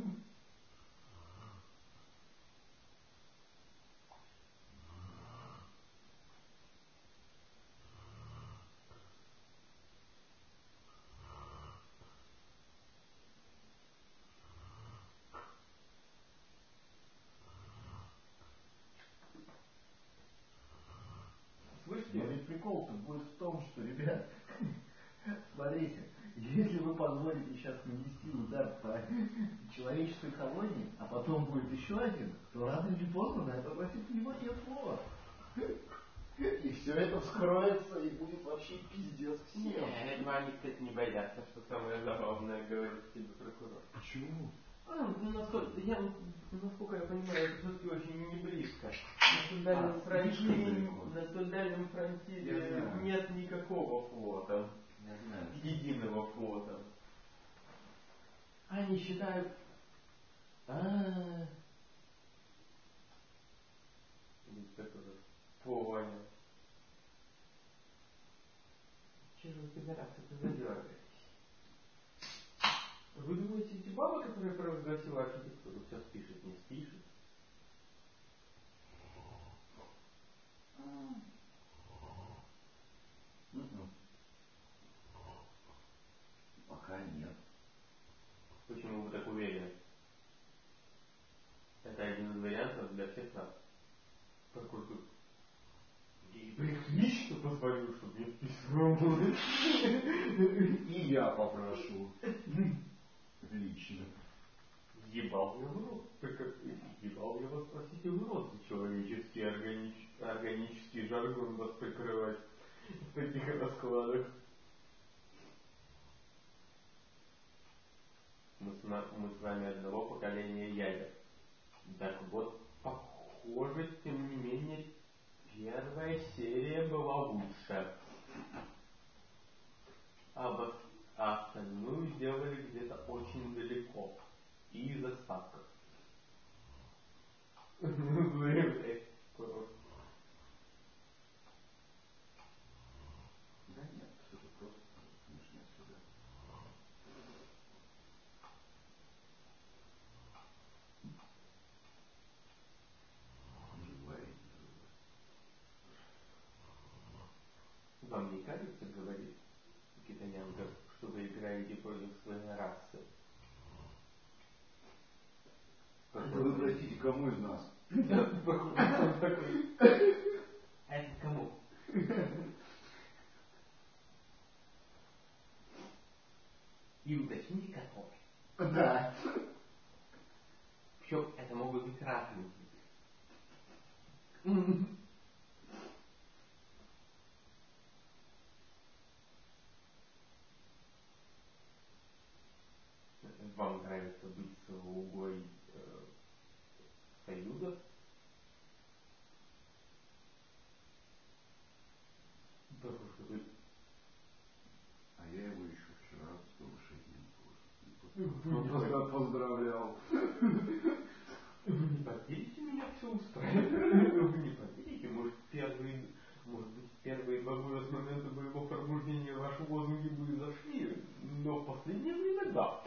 Но ведь прикол-то будет в том, что, ребят, смотрите, если вы позволите сейчас нанести удар по человеческой колонии, а потом будет еще один, то рано или поздно на это обратит внимание флот. И все это вскроется, и будет вообще пиздец всем. Нет, они, кстати, не боятся, что самое забавное говорит тебе прокурор. Почему? Насколько я понимаю, это все-таки очень не близко. На столь дальнем фронтире нет никакого флота. Единого флота. Они считают... Понял. Чего же вы, пидорасы-то, задергаетесь? Вы думаете, эти бабы, которые провозгласила архитектуру, все спишет, не спишет? Пока нет. Почему вы так уверены? Это один из вариантов для всех нас. Прокуратура. Я их лично позвоню, чтобы я списывал. И я попрошу. Лично. Ебал я в рот. Ебал я вас, простите, в рот за человеческий организм. органический жаргон вас прикрывать в таких раскладах. Мы с вами одного поколения ядер. Так вот, похоже, тем не менее, первая серия была лучше. А остальную сделали где-то очень далеко. И из остатков. Да нет, это просто смешно сюда. Живая. Вам не кажется, говорит Китаянка, что вы играете против своей расы? Это вы, простите, кому из нас? Это кому? И уточните, какой. Да. Причем это могут быть разные. Вам нравится быть слугой Союза? Потому что вы... А я его еще вчера 106 дней поздравлял. Вы не поверите, меня все устраивает. Вы не поверите, может быть, первые 2 года с момента моего пробуждения ваши лозунги бы зашли, но в последнее время да.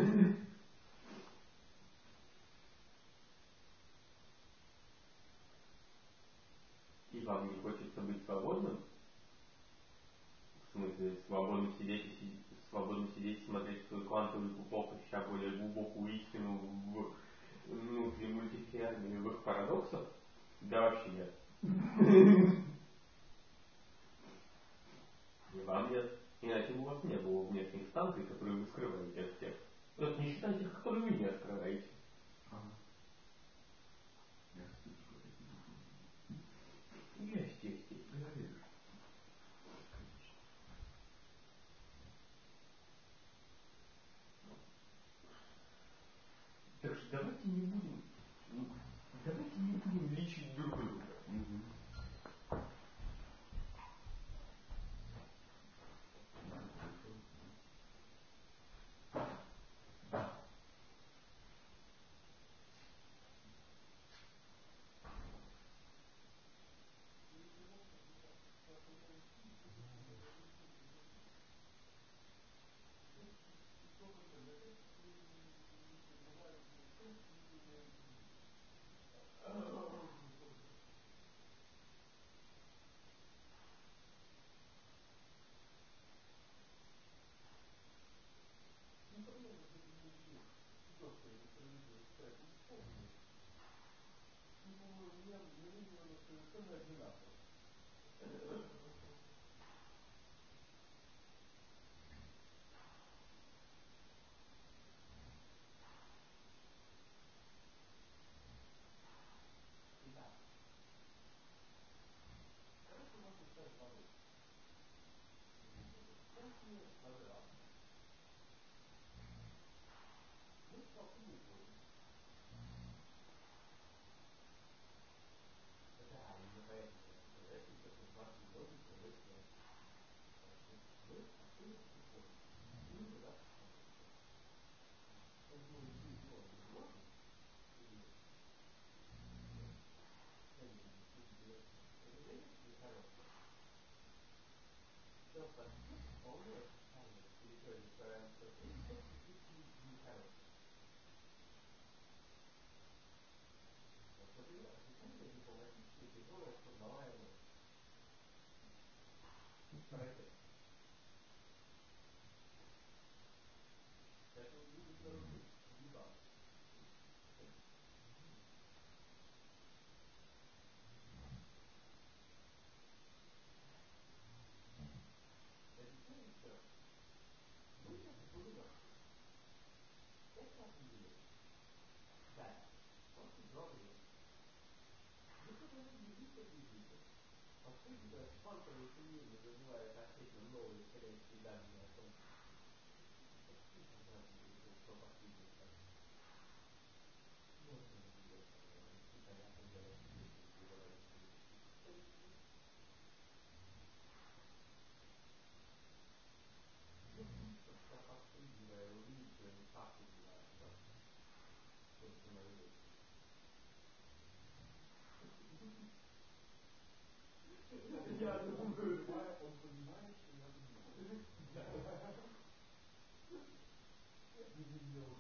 И вам не хочется быть свободным? В смысле, свободно сидеть и смотреть свой квантовый пупок, ища более глубокую истину внутри мультифермовых парадоксов? Да вообще нет. И вам нет. Иначе у вас не было внешних станций, которые вы скрываете от всех. Вот не считайте тех, которые вы не открываете. Есть. Так что давайте не будем лечить друг друга. которые люди видят, видят. По сути, квантовый феминизм развивает относительно новые исходящие данные о том, что последний шаг. Можно наблюдать, понятно говоря, если говорить политически. Подпрыгивая, увеличивая факты дела, что самолюбие. Я думаю, он понимает, что я думаю. Не видел,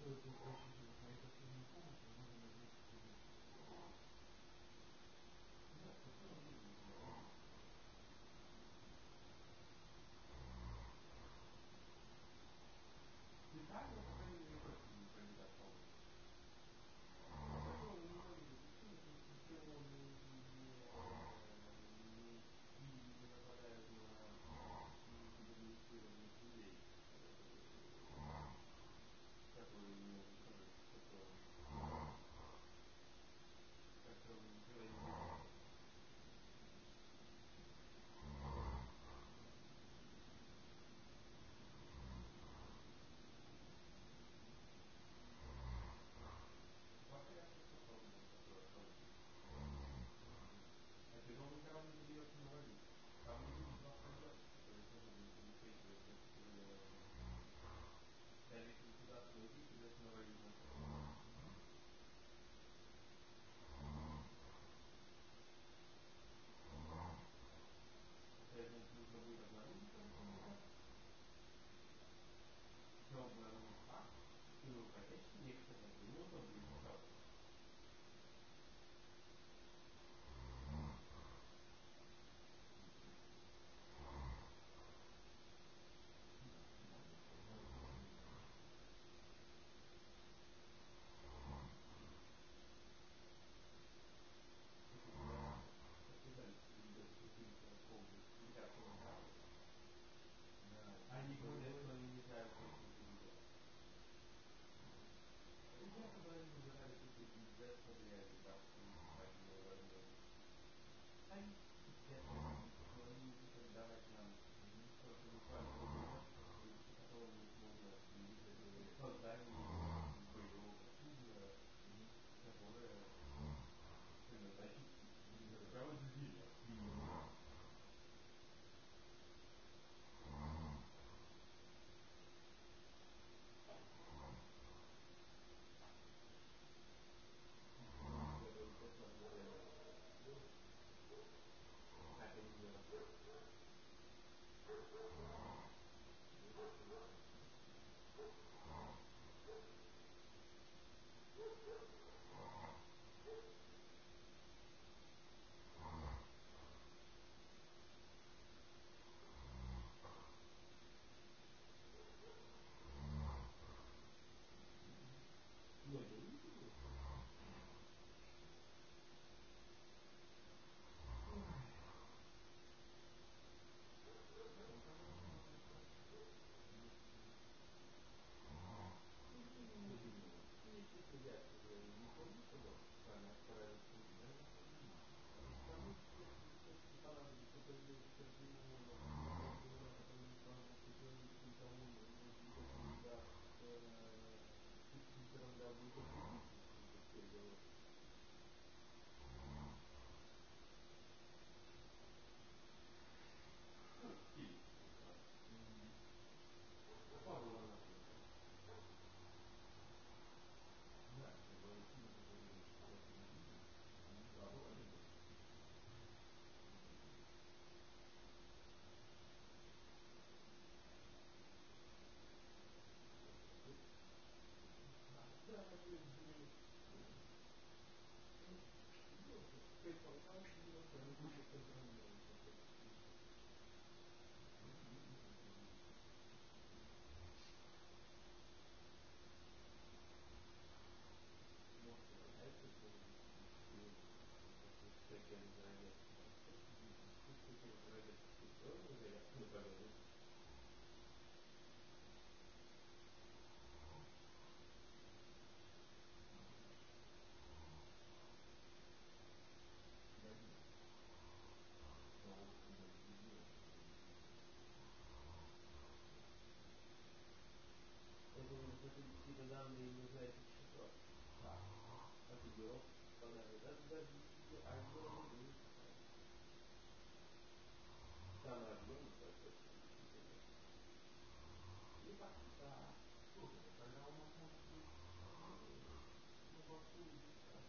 стоит рассчитывать на эффективную помощь, мы можем назначить клинику. Да, это видно. Специально, по крайней мере, точно не проведет помощь. Хорошо, но не могли причины, почему он не нападает на кибернетированных людей, Которые не могут сказать, что которые никогда не видели. Пока способны такое кончить. А тяжелый корабль забьется на валют. Там не будет вас самолетов, которые способны обеспечивать сопротивление воздуха. Даже если вы куда-то найти, придется навалить на цель. Значит, нужно будет обнаружить противника. Но обнаружить факт, и вы протечете некоторое время удобнее ситуации. Они говорят, что они не знают, как это ведет. я когда они выбирали какие-то пиздец, смотрели, как спасательные возможности. Они пиздец, но они не хотят давать нам просто буквально руководство, по которому можно создание боевого судна, которое предназначено для разделения. Как они делают? Нет, я не видел. Если сидят уже не помню, что специально отправить судно, там если понадобится появилось терпение, времена, которые не понадобится человеческий никому, когда ерунда будет очень переговоры. Ну, стиль. Формула нахуй. Да, чтобы сильно которые они пробовали. Да, это предполагал, что они будут программировать. Это нужно какие-то данные не знаю, что. А ты делал? Подали. Даже если объемы есть. Самый объемный процесс. И так, да. Слушай, тогда у нас может быть вовсю да.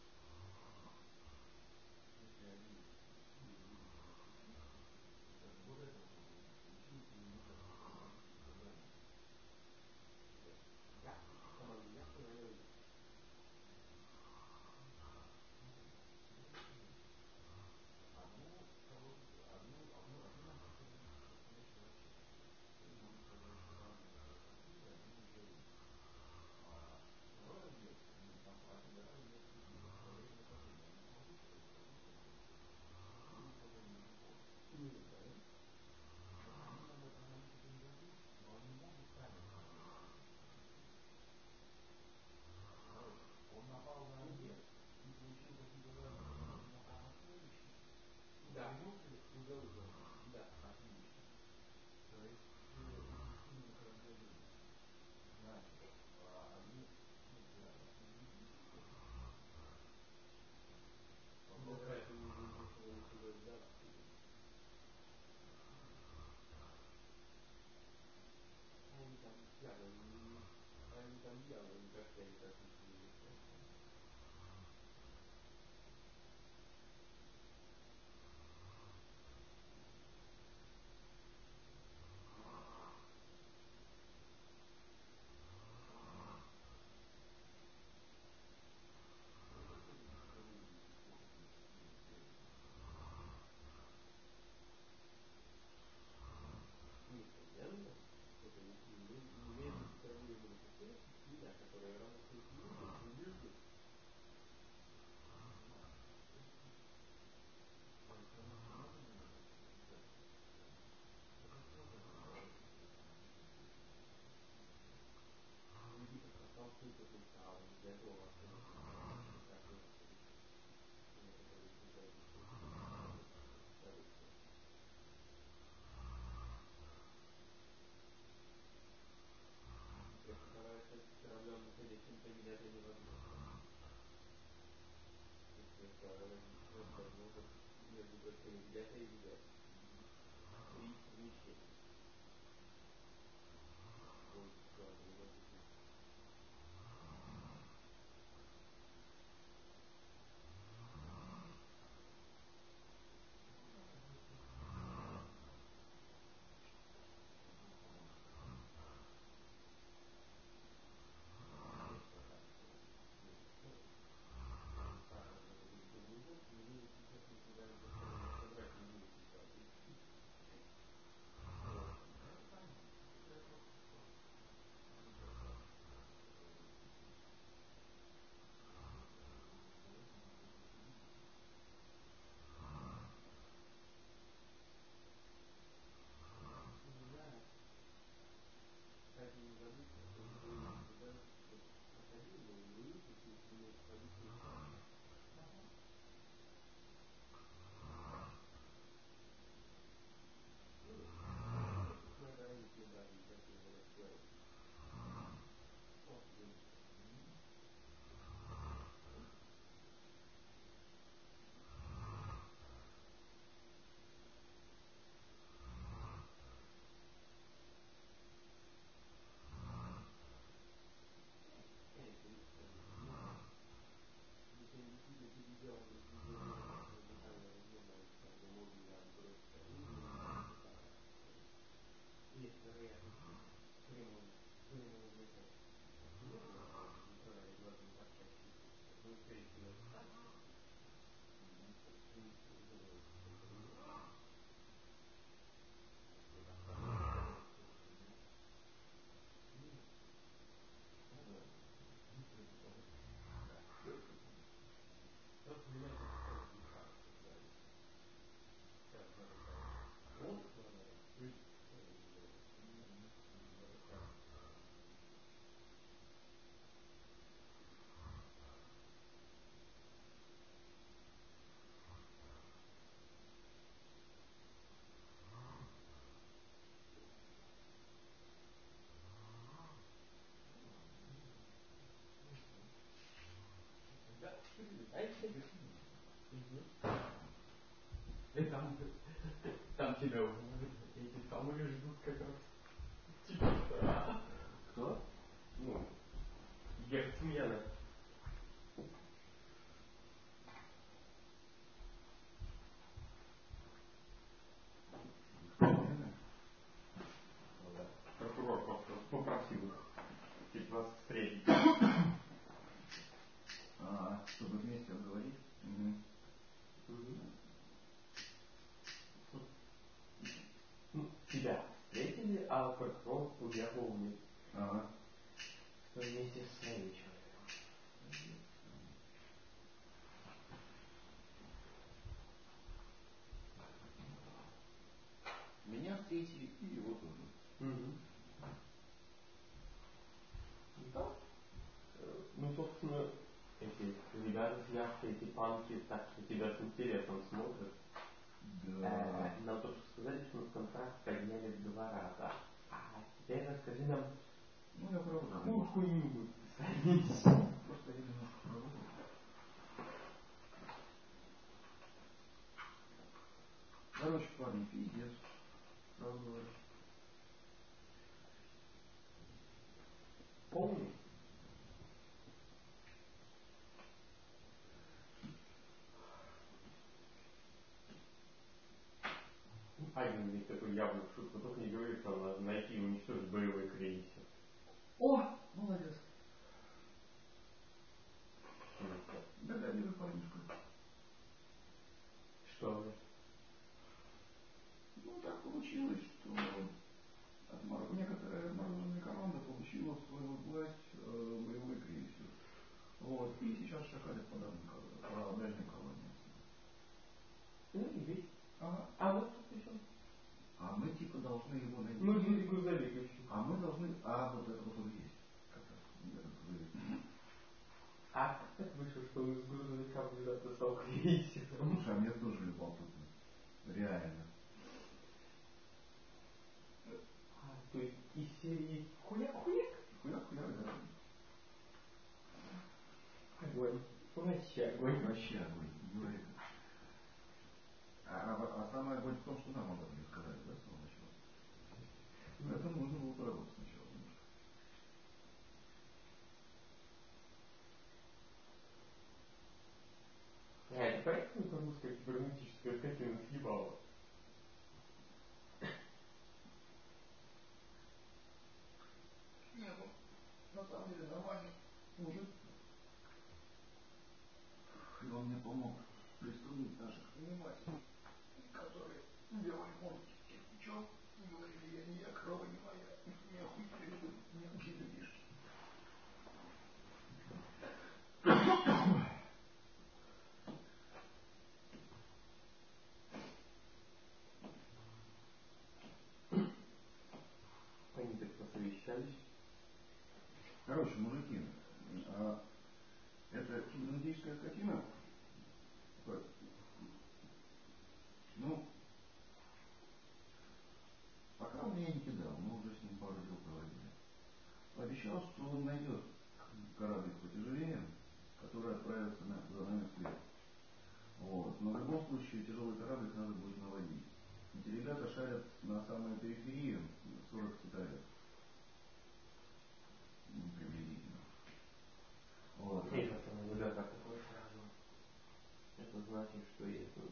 Если они не видят, вот это училки не видят, Да, команда явно не как-то не так не. Несомненно, это не имеет детерминированных эффектов, меня, которые работают в людях, в людях. Люди как раз сталкиваются с металлом, для этого вообще нужно некоторые равно находящим кандидата невозможно. Это возможно между точками взята и взята. При совмещении. Вот ситуация невозможна. Там тебя увидят, эти самые ждут как раз тебя. Кто? Ну, Герцмена. Прокурор попросил их вас встретить. Чтобы вместе поговорить? Тебя встретили, а прокурор уже помнит. Вместе с своим человеком. Меня встретили и его тоже. Да. Ну, собственно, эти ребята с яхты, эти панки, так что тебя с интересом смотрят. Да. Нам только сказали, что контракт подняли 2 раза. А теперь расскажи нам Ну, я правда. какую-нибудь страницу. Просто я немножко провожу. Короче, парни, пиздец. Правда говорю. Помню. явно в шутку, только не говори, что надо найти и уничтожить боевой крейсер. О, молодец. Догадливый парнишка. Что же? Ну, так получилось, что некоторая отмороженная команда получила в свою власть боевой крейсер. Вот. И сейчас шакалят по дальним колониям. Ну и ведь. Ага. А вот тут еще. А мы типа должны его найти. Мы же грузовик ищем. А мы должны. А вот это вот он есть. Как раз этот грузовик. А как так вышло, что вы с грузовика куда-то столкнулись? Слушай, а мне тоже любопытно. Реально. То есть из серии хуяк-хуяк? Хуяк-хуяк, да. Огонь. Вообще огонь. Вообще огонь. Говорит. А самое огонь в том, что нам об этом не сказали, да, с самого начала? Это нужно было поработать сначала немножко. Это поэтому русская кибернетическая скотина съебала? Нет, ну, на самом деле нормальный мужик. И он мне помог приструнить наших нанимателей, которые делали мультики кирпичом и говорили, я не я, крова не моя, мне хуй перейдут, мне учить людишки. Они так посовещались. Короче, мужики, это кибернетическая скотина, ну, пока он меня не кидал, мы уже с ним пару дел проводили. Пообещал, что он найдет корабль потяжелее, который отправится за нами вслед. Вот. Но в любом случае тяжелый корабль надо будет наводить. Эти ребята шарят на самой периферии 40 китаев. Ну, приблизительно. Вот. Мне как-то наблюдаю, как такое сразу. Это значит, что если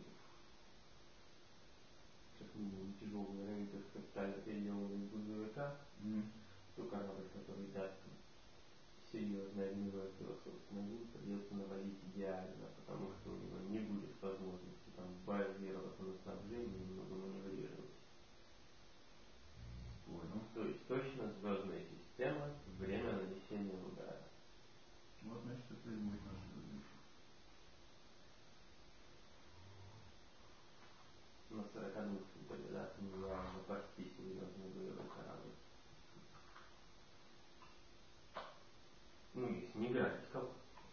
как минимум тяжелый рейдер специально переделанный из грузовика, то корабль, который даст серьезное огневое философское нагрузка, придется наводить идеально, потому что у него не будет возможности там базироваться на снабжении и много маневрировать. Понял. То есть точно звездная система, время нанесения удара. Вот, значит, это и будет наш задача. На 42 футболе, да, нереально почти серьезный боевой корабль. Ну, если не графиков.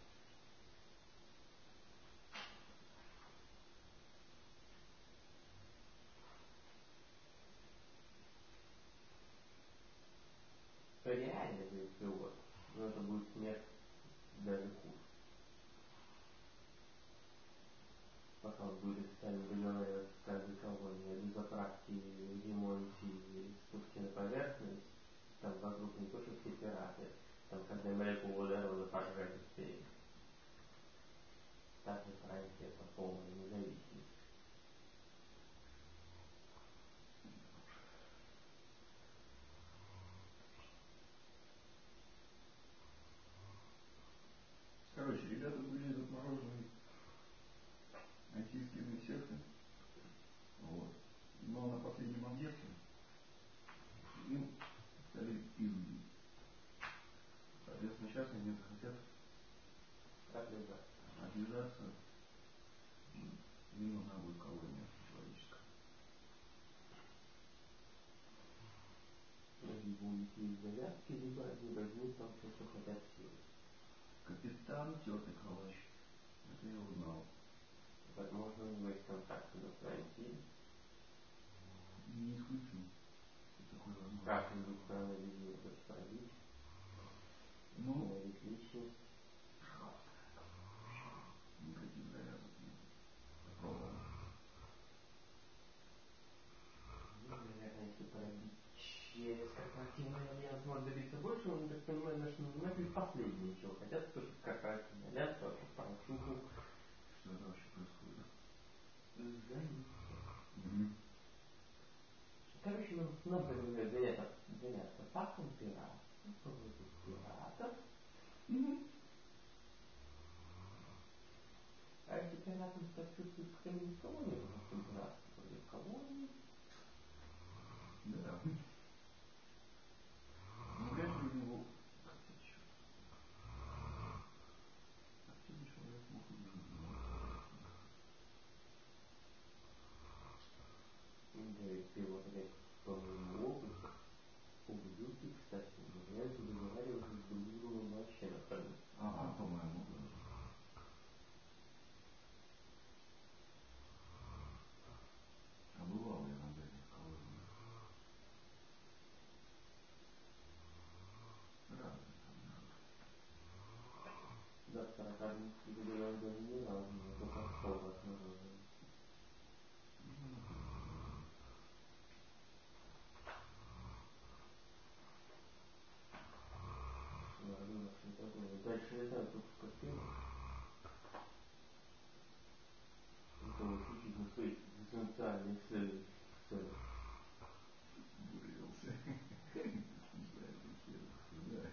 Реально будет пилот, но это будет смерть даже хуже. Пока он будет официально договариваться с каждой колонией о дозаправке, ремонте и спуске на поверхность, там вокруг не то, что все пираты, там каждая молекула водорода пожрать успеет. Также Франция это полная независимость. Короче, ребята были из отмороженной айтийской секты. Вот. Но на последнем объекте им стали пизды. Соответственно, сейчас они хотят отлежаться. Им нужна будет колония человеческая. Либо уйти из завязки, либо они возьмут там все, что хотят силы. Капитан Тёртый Калач. Это я узнал. Возможно, у него есть контакты на Франции. Не исключу. Такой возможно. Как вдруг проанализировать этот пробить? Ну, личность. никаких завязок нет. Попробовал. Ну, наверное, если пробить через корпоративный альянс может добиться больше, но, так понимаю, наши наниматели последние чего хотят, потому что корпоративный альянс вообще по чуху. Что это вообще происходит? Сгорится. Угу. Как Например, заняться фактом пиратства, поводить пиратов. А если пиратом стать чувствует каким-нибудь колонию, то как пиратство вроде колонии. Да. Ну, вряд ли у него... Да, и ты вот опять по моему опыту, ублюдки, кстати, умудряются договариваться с друг другом вообще нормально. Ага, по-моему, да. А бывало я на этих колониях. Разные там народ. Да, в 40 договорах даже не разные, только 40 народов. Ладно, что такое. Дальше летают только в костюмах. Это исключительно свои экзистенциальные цели. Бурился. Да.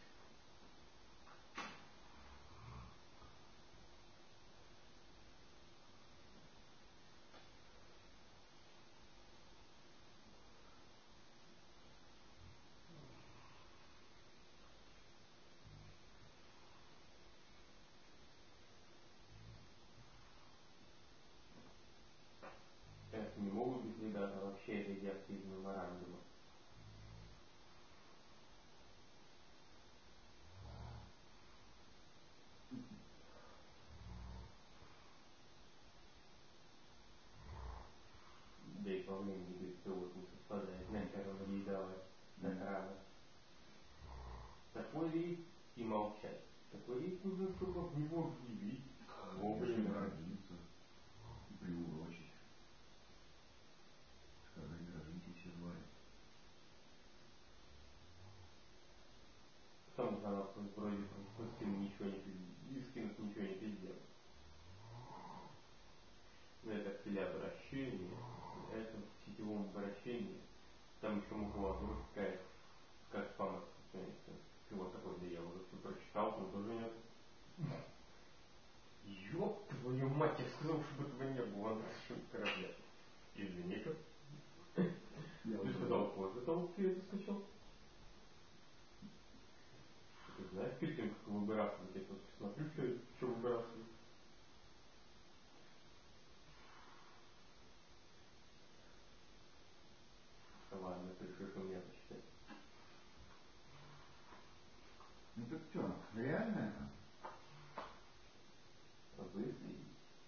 Конечно, не могут быть ребята вообще радиоактивного меморандума. Да и по времени говорит, не совпадает. Нахер рейдовать так рано. Такой рейд и молчать. Такой рейд нужно, чтобы в него вбили. Вовремя. Родиться. Приурочить. Сказать, дрожите все двое. Потому что она вроде просто ничего не пиздец, скинуть ничего не пиздец. Но это филя обращения, это в сетевом обращении. Там еще макулатура какая-то, как спам распространяется. Ты вот такой, да я уже все прочитал, но тоже нет. Ёб твою мать, я сказал, чтобы этого не было на нашем корабле. Извини-ка. Ты сказал позже того, как я это скачал. Ты знаешь, перед тем, как выбрасывать, я просто смотрю, что выбрасываю. Ладно, ты решишь у меня почитать. Ну так что, реально это? Выследить.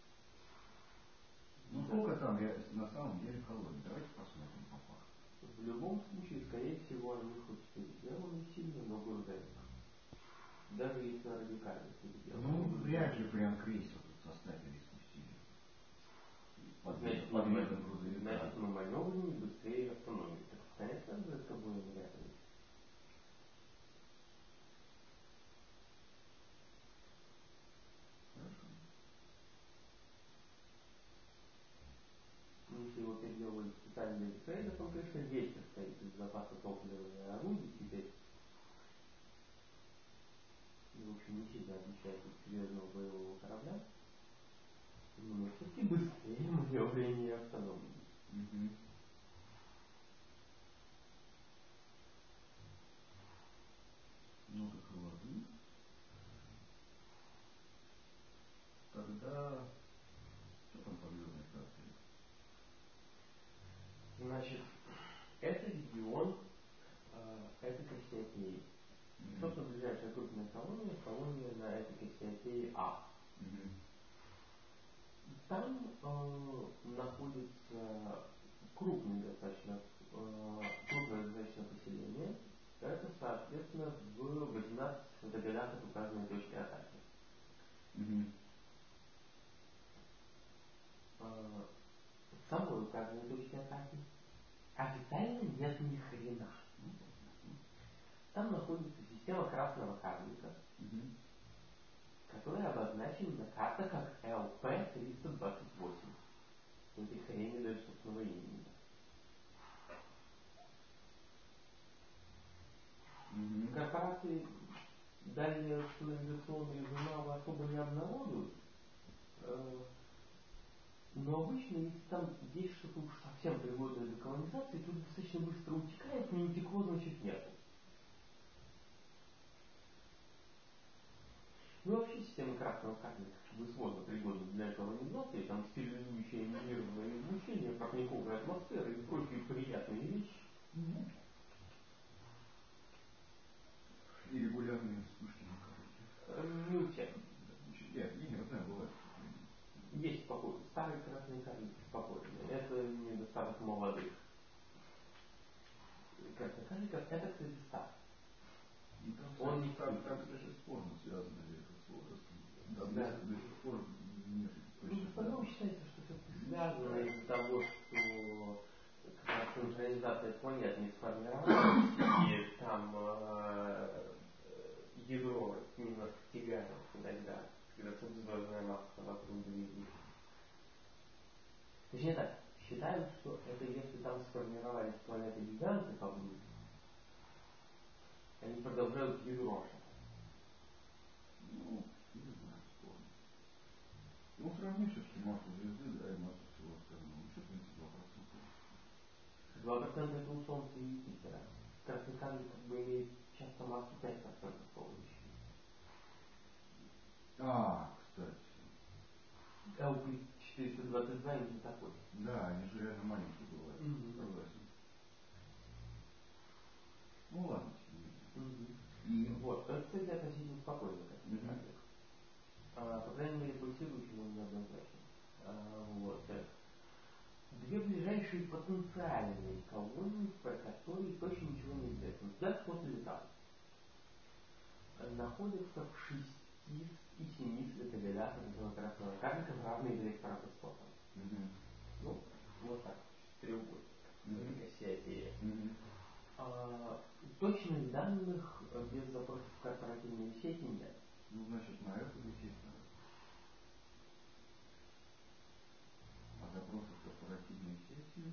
Ну сколько там на самом деле колоний? Давайте посмотрим по факту. В любом случае, скорее всего, они хоть переделаны сильно, но грузовик. Даже если радикально переделаны. Ну, вряд ли прям крейсер тут составили спустили. Подвижным грузовикам. Значит, мы маневреннее, быстрее автономии. Так, конечно, за собой не рядом. Хорошо. Если его переделывали специально для дефрейда, то он, конечно, весь состоит из запаса топлива и орудий теперь. И, в общем, не сильно отличается от серьезного боевого корабля. Но все-таки быстрее, маневреннее и автономнее. Ну так и ладно. Тогда что там по звездной карте? Значит, это регион, это Кассиопея. Собственно, ближайшая крупная колония на этой Кассиопее А. Там находится крупное достаточно поселение. Это, соответственно, в 18 годах от указанной точки атаки. Самой указанной точки атаки официально нет ни хрена. Там находится система красного карлика, которая обозначена на картах как ЛП-328. Этой хрени даже собственного имени. Корпорации дальние канализационные журналы особо не обнародуют, но обычно, если там есть что-то уж совсем пригодное для колонизации, тут достаточно быстро утекает, не утекло, значит нету. Ну вообще система красного карлика свойственно пригодна для колонизации, там стерилизующее минимированное излучение, парниковая атмосфера и прочие приятные вещи. И регулярные вспышки на карлике. Не у всех. Нет, бывает. Есть спокойно. Старые красные карлики спокойные. Это недостаток молодых. Красный карлик, это, кстати, старый. И там, Он не кстати, спорно связано ли это с возрастом. Там до сих пор нет. Ну, считается, что все-таки связано из-за того, что как раз синхронизация планет не сформировалась, и там ядро немножко тягает иногда, когда субзвездная масса вокруг движется. Точнее так, считают, что это если там сформировались планеты-гиганты поблизости, они продолжают ядро шатать. Ну, не знаю, спорно. Ну, сравни все-таки массу звезды, да, и массу всего остального. Ну, что, в принципе, 2%. 2% это у Солнца и Юпитера. Красный карлик как бы имеет часто массу 5% половища. Кстати. А у 422 не такой. Да, они же реально маленькие бывают. Согласен. Ну ладно. И вот, это, кстати, относительно спокойно, красный карлик. По крайней мере, пульсирующим он неоднозначно. Вот. Две ближайшие потенциальные колонии, про которые точно ничего не известно. Туда кто-то летал. Находятся в 6 и 7 световидах этого красного карлика в равной электропостотам. Ну, вот так, треугольник, осиатия. Точных данных без запросов в корпоративные сети нет. Ну, значит, на это лететь надо. А запросы в корпоративные сети?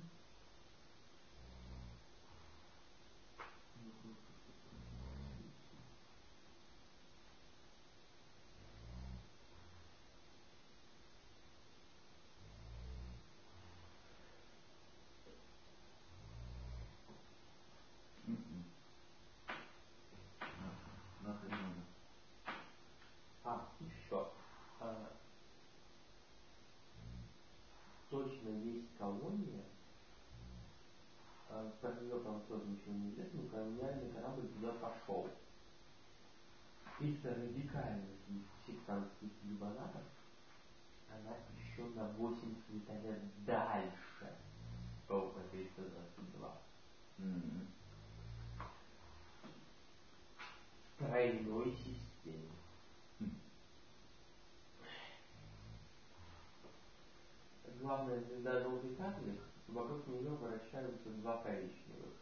Нахрен надо. Еще. Точно есть колония. Про нее, правда, тоже ничего не известно, но колониальный корабль туда пошел. Из-за радикальных сектантских ебанатов она еще на 8 световед дальше Паука 322. В тройной системе. Главная звезда желтый карлик, вокруг нее вращаются два коричневых.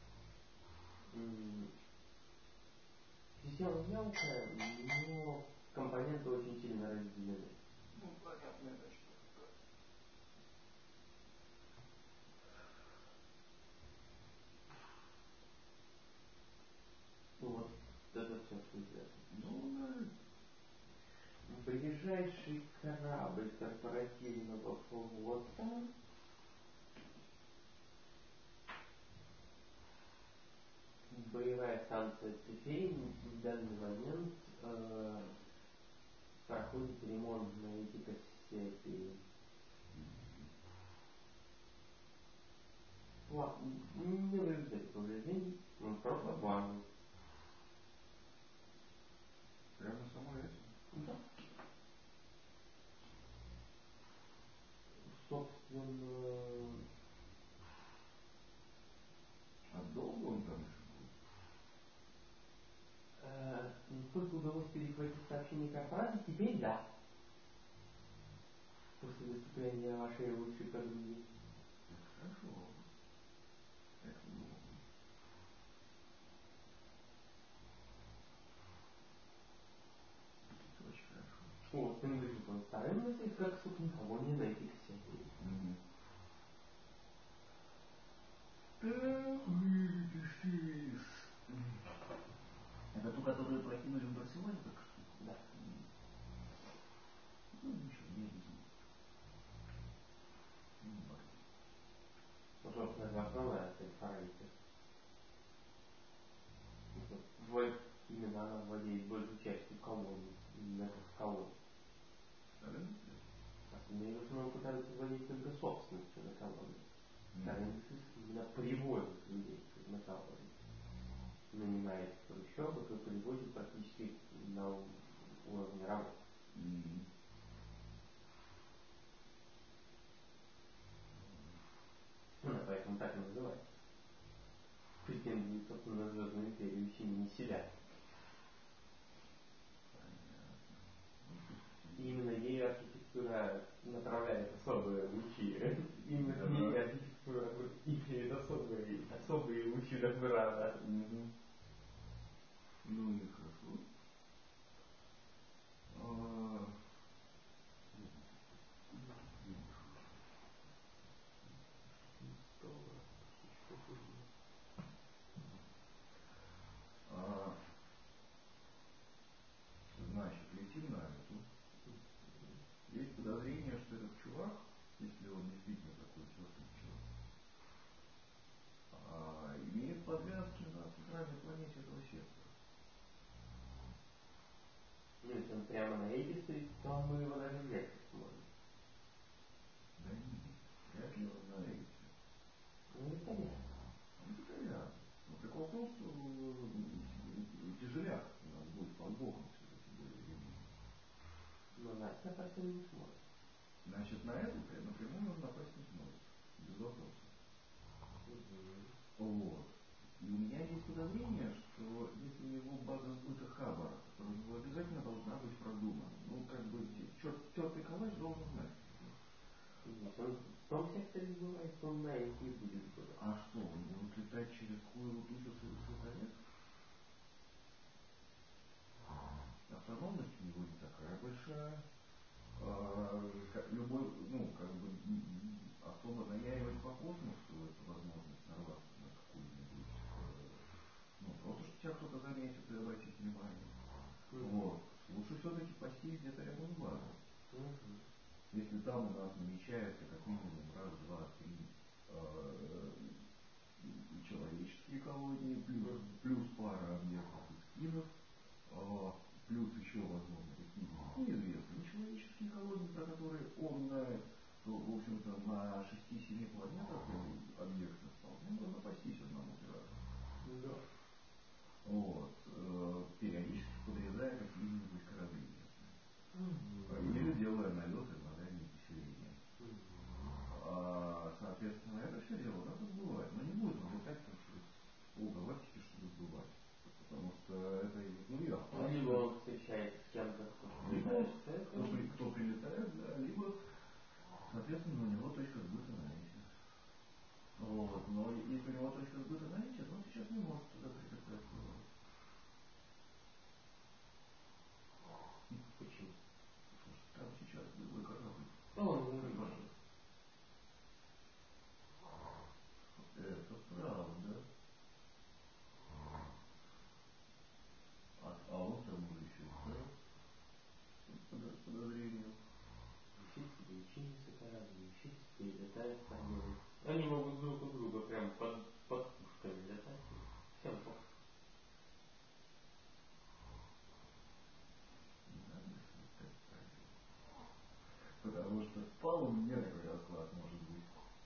Система мелкая, но компоненты очень сильно разделены. Ну, понятно, это что. Вот это все, что известно. Ну, да. Ближайший корабль корпоративного флота боевая станция Цефей в данный момент проходит ремонт на Этикосепии. Не выглядит повреждений, он просто плавный. Прямо на самолете? Да. Собственно... А долго он там еще был? Насколько удалось перехватить сообщение корпорации, теперь да. После выступления вашей лучшей подруги. Хорошо. Это много. Это очень хорошо. Вот, принадлежит он вторым мыслям, как, сука, никого не на этих сетей. Так, ты пишешь. Которые прокинули в Барселоне только что? Да. Ну, ничего, не обидно. Ну, собственно, основная цель фараита. Именно она владеет большей частью колонии, именно как колонии. Остальные в основном пытаются владеть только собственностью на колонии. Каренцис именно приводит людей на колонии. Нанимает хрущевых и приводит практически на уровне работы. Поэтому так и называется. Претендует, собственно, на Звездную империю семьи себя. И именно ей архитектура направляет особые лучи. Именно к ней архитектура имеет особые лучи разбирания. Ну и хорошо. Значит, летим на эту. Есть подозрение, что этот чувак, если он действительно такой тёртый чувак, имеет подвязки на центральной планете этого сектора. Ну, если он прямо на Эйде стоит, то мы его даже взять не сможем. Да нет, вряд ли он на Эйде. Ну, это понятно. Это понятно. Но прикол в том, что тяжеляк у нас будет под боком все-таки более-менее. Но нас напасть он не сможет. Значит, на эту напрямую он напасть не сможет. Без вопроса. Вот. И у меня есть подозрение, что если у него база сбыта хабара, которая у него обязательно должна быть продумана. Ну, как бы, тёртый калач должен знать. Если он в том секторе бывает, то он на эти и будет сбывать. А что, он будет летать через хуеву тучу световец? Автономность у него не такая большая. Любой, ну, как бы, особо наяривать по космосу эту возможность нарваться на какую-нибудь, ну, просто, что тебя кто-то заметит и обратит внимание. Вот. Лучше все-таки пастись где-то рядом с базой. Если там у нас намечается как минимум раз, два, три человеческие колонии, плюс пара объектов из скинов, плюс еще, возможно, какие-нибудь неизвестные человеческие колонии, про которые он знает, то, в общем-то, на 6-7 планетах объектов вполне можно пастись одному пирату. Да. Вот. Периодически подрезая какие-нибудь корабли. Или делая налеты на дальние поселения. Соответственно, это все дело надо сбывать. Но не будет он летать там через полгалактики, чтобы сбывать. Потому что это, ну, я. Либо он встречается с кем-то, кто прилетает, да, либо, соответственно, у него точка сбыта на эти. Вот. Но если у него точка сбыта на эти, то он сейчас не может туда прилетать. Почему? Потому что там сейчас другой корабль. Ну, он умрет. Это правда. А он к тому же еще под подозрением. Учиться и чиниться корабль, учиться и летает по небу. Они могут друг у друга прям под пушками летать. Всем похуй. Потому что вполне такой расклад может быть.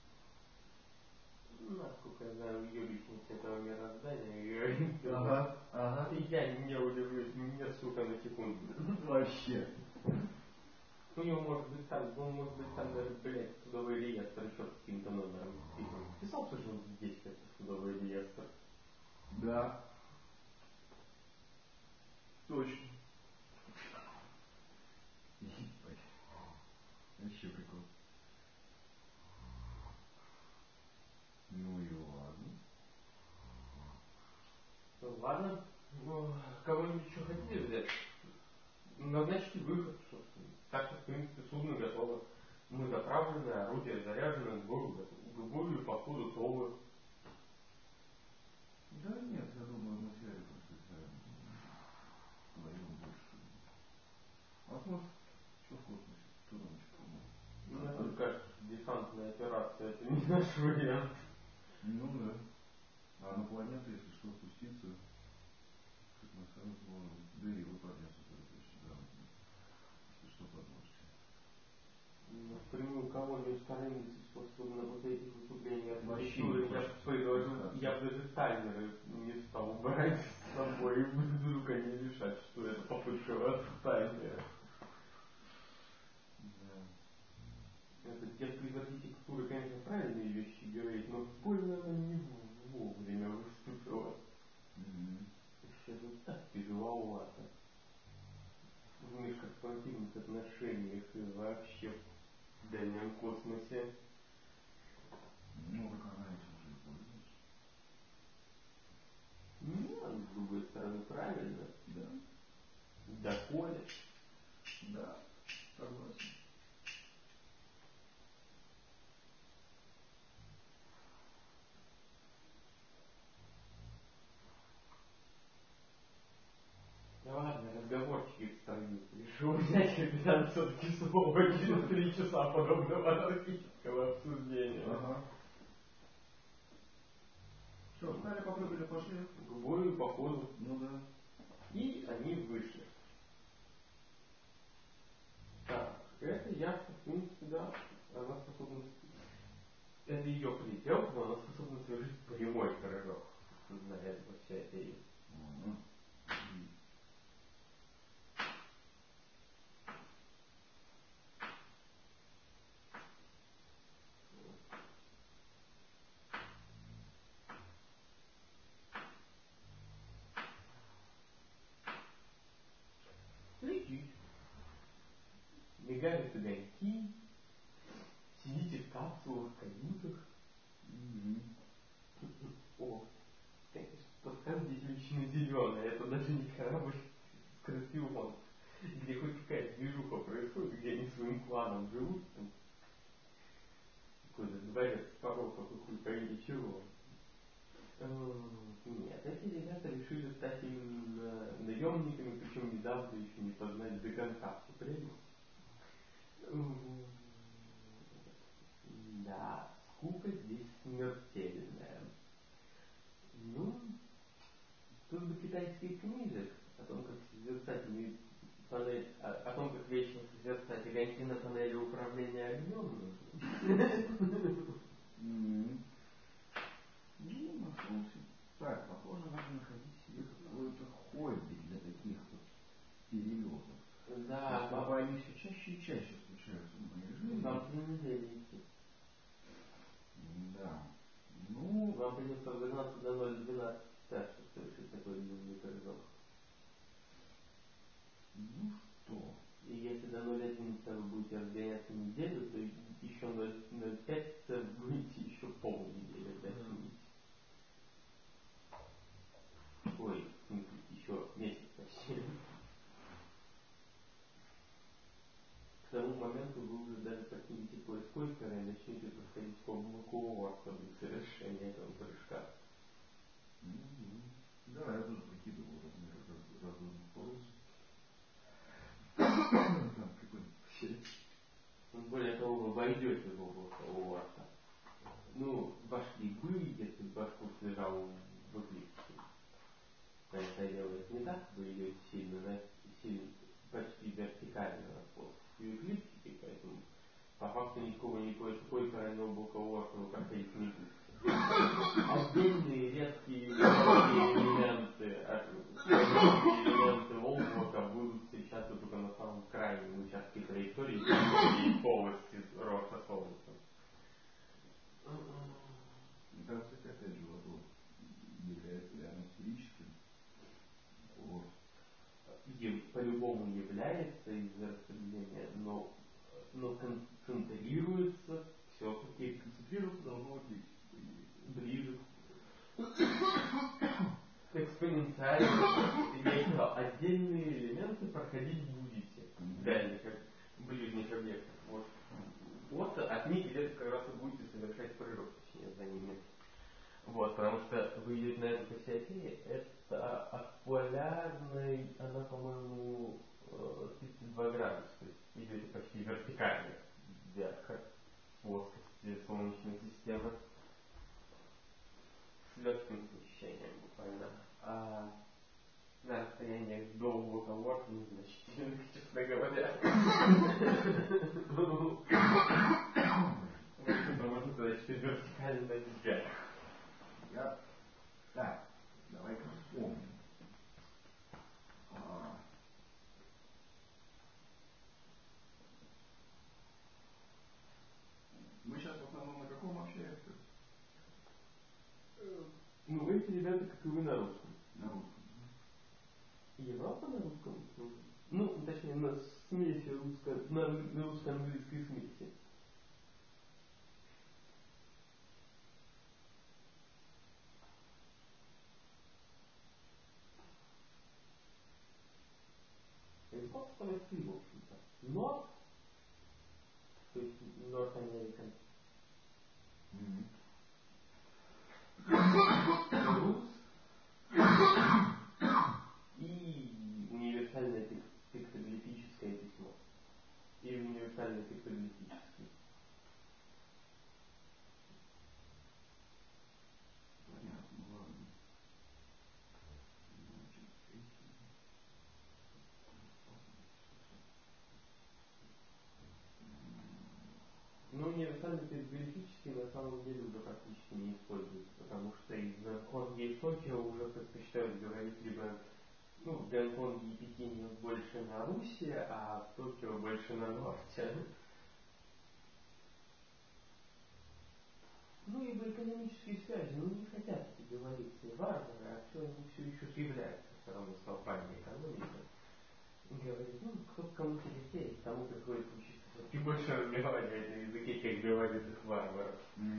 Насколько я знаю, ёбичница этого мироздания, Ага. Я не удивлюсь, мне, сука, на секунду. Вообще. У него может быть там даже, блядь, судовой реестр еще с каким-то номером. Писал, что он здесь, это судовой реестр. Да. Точно. Ебать. Вообще прикол. Ну и ладно. Ну ладно, кого-нибудь еще хотите взять? Назначьте выход, собственно. Так-то, в принципе, судно готово. Мы заправлены, орудие заряжено, к бою по ходу готовы. Да нет, я думаю, мы связи просто ставим. космос? Что в космосе? Что там еще? Мне тоже кажется, что десантная операция это не наш вариант. Ну да. А на планету, если что, спуститься, как на самом можно, да и вы подняться тоже точно, да. Если что, подможете. Ну, в прямую колонию сторонницы способна вот этих выступлений Вообще архитектуры, не я хочется. предложил, я бы даже таймеры не стал убирать с собой, вдруг они решат, что это попытка восстания. Да. Это детство из архитектуры, конечно, правильные вещи говорит, но больно она не вовремя выступила. Сейчас вот так тяжеловато. В межкорпоративных отношениях и вообще в дальнем космосе. Ну, так она этим уже и пользуется. Ну, с другой стороны, правильно. Да. Доколе. Да, согласен. Ну ладно, разговорчики встают. Решил взять капитан все-таки слово через 3 часа подобного анархического обсуждения. Ага. Что, встали, попрыгали, пошли? К бою, походу. Ну да. И они вышли. Так, это яхта, в принципе, да, она способна... Это ее предел, но она способна совершить прямой прыжок. На этого вся эта есть. Летите. Мигают огоньки. Сидите в капсулах, каютах. О, конечно, подкаст здесь лично зеленый. Это даже не корабль Скорпион, где хоть какая-то движуха происходит, где они своим кланом живут. Там какой-то дворец пороков и хуй пойми чего. Нет, эти ребята решили стать именно наемниками, причем недавно еще не познали до конца всю прелесть. Да, скука здесь смертельная. Ну, тут бы китайских книжек о том, как созерцательный панель, о том, как вечно созерцать огоньки на панели управления огнем. Ну, нашелся. Так, похоже, надо находить себе какое-то хобби для таких вот перелетов. Да, Потому они все чаще и чаще случаются в моей жизни. вам 3 недели идти. Да. Ну, вам придется разогнаться до 0,12 часа, чтобы совершить такой длинный прыжок. ну что? И если до 0,11 вы будете разгоняться неделю, то еще 0,05 будете еще полнедели тащить. Ой, в смысле, еще месяц почти. К тому моменту вы уже даже покинете поиск Койкера и начнете подходить по облаку для совершения этого прыжка. Да, я тоже прикидывал разумных полос. Там какой-нибудь. Более того, вы войдете в облако Уорта. Ну, вошли бы, если бы ваш курс лежал в эклипсе. Понятное дело, это не так, вы идете сильно, почти вертикально на плоскостью эклиптики, поэтому по факту никакого крайнего облака Уорта вы проходить не будете. Отдельные редкие элементы облака будут встречаться только на самом крайнем участке траектории и полости роста Солнца. Мне кажется, опять же, вот является реально сферическим. Вот. По-любому является из-за распределения, но концентрируется все-таки должно быть ближе к экспоненциально. Я сказал, отдельные элементы проходить будете в дальних ближних объектах. Вот от них где-то как раз и будете совершать прыжок, точнее, за ними. Вот, потому что вы идете на эту Кассиопею, это от полярной, она, по-моему, 32 градуса, то есть идете почти вертикально вверх, как плоскости Солнечной системы. С легким смещением буквально. А на расстояниях до углового незначительных, честно говоря. Это можно сказать, что вертикально вверх. Так, давай-ка вспомним. Мы сейчас в основном на каком общаемся? Ну, эти ребята, как и вы, на русском. На русском. Европа на русском? Ну, точнее, на смеси на русско-английской смеси. Европа по-русски, в общем-то. Норд, то есть North American. Рус и универсальное пиктобиблическое письмо. И универсальный пиктобиблический. Понятно, ладно. Но универсальный пиктобиблический на самом деле уже практически не используется, потому что и в Гонконге и в Токио уже предпочитают говорить либо в Гонконге и Пекине больше на Руси, а в Токио больше на Норте. Ну и в экономические связи, не хотят эти говориться варвары, а все еще кривляются все равно столпами экономики. Говорит, кто кому интереснее, тому приходится учиться все-таки больше разговаривать на языке, как говорит их варваров.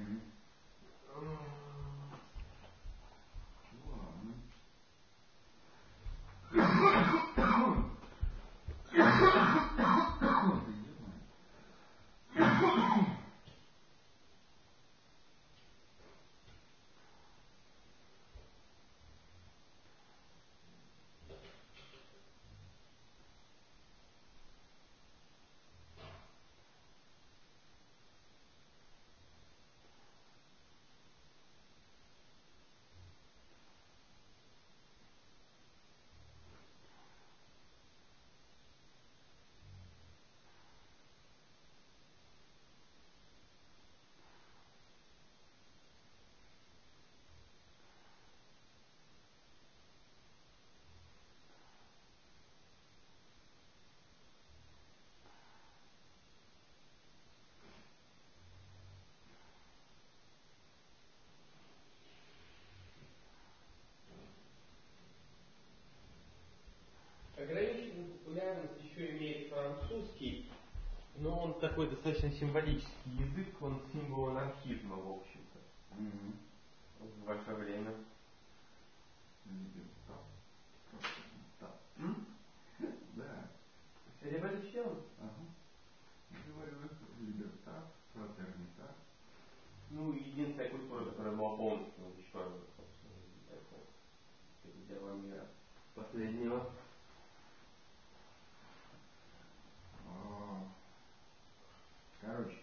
Ограниченную популярность еще имеет французский, но он такой достаточно символический язык, он символ анархизма, в общем-то. В ваше время. Да. Революцион. Говорю, либертат, фратернитат. Единственная культура, которая была полностью уничтожена, собственно, это дело мира последнего. Короче,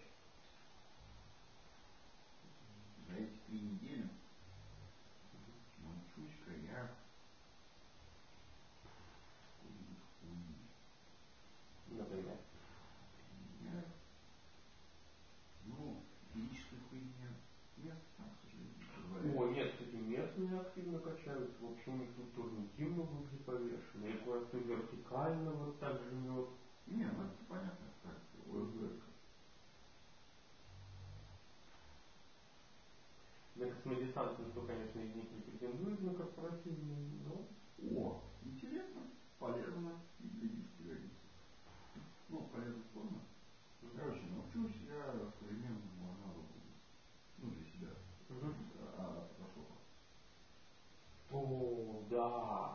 за эти 3 недели научусь-ка я хуйни. Например? Физической хуйни нет, там, к сожалению, О, нет, кстати, местные активно качаются. В общем, у них тут турники много где повешены. И кое-кто вертикально вот так жмет. Не, это понятно, так, ОСБ. На космодесант никто, конечно, из них не претендует на корпоративный, но... О, интересно, полезно и для дисциплины. Полезно форма. Короче, научусь я современному аналогу, для себя, фотошопа. О, да.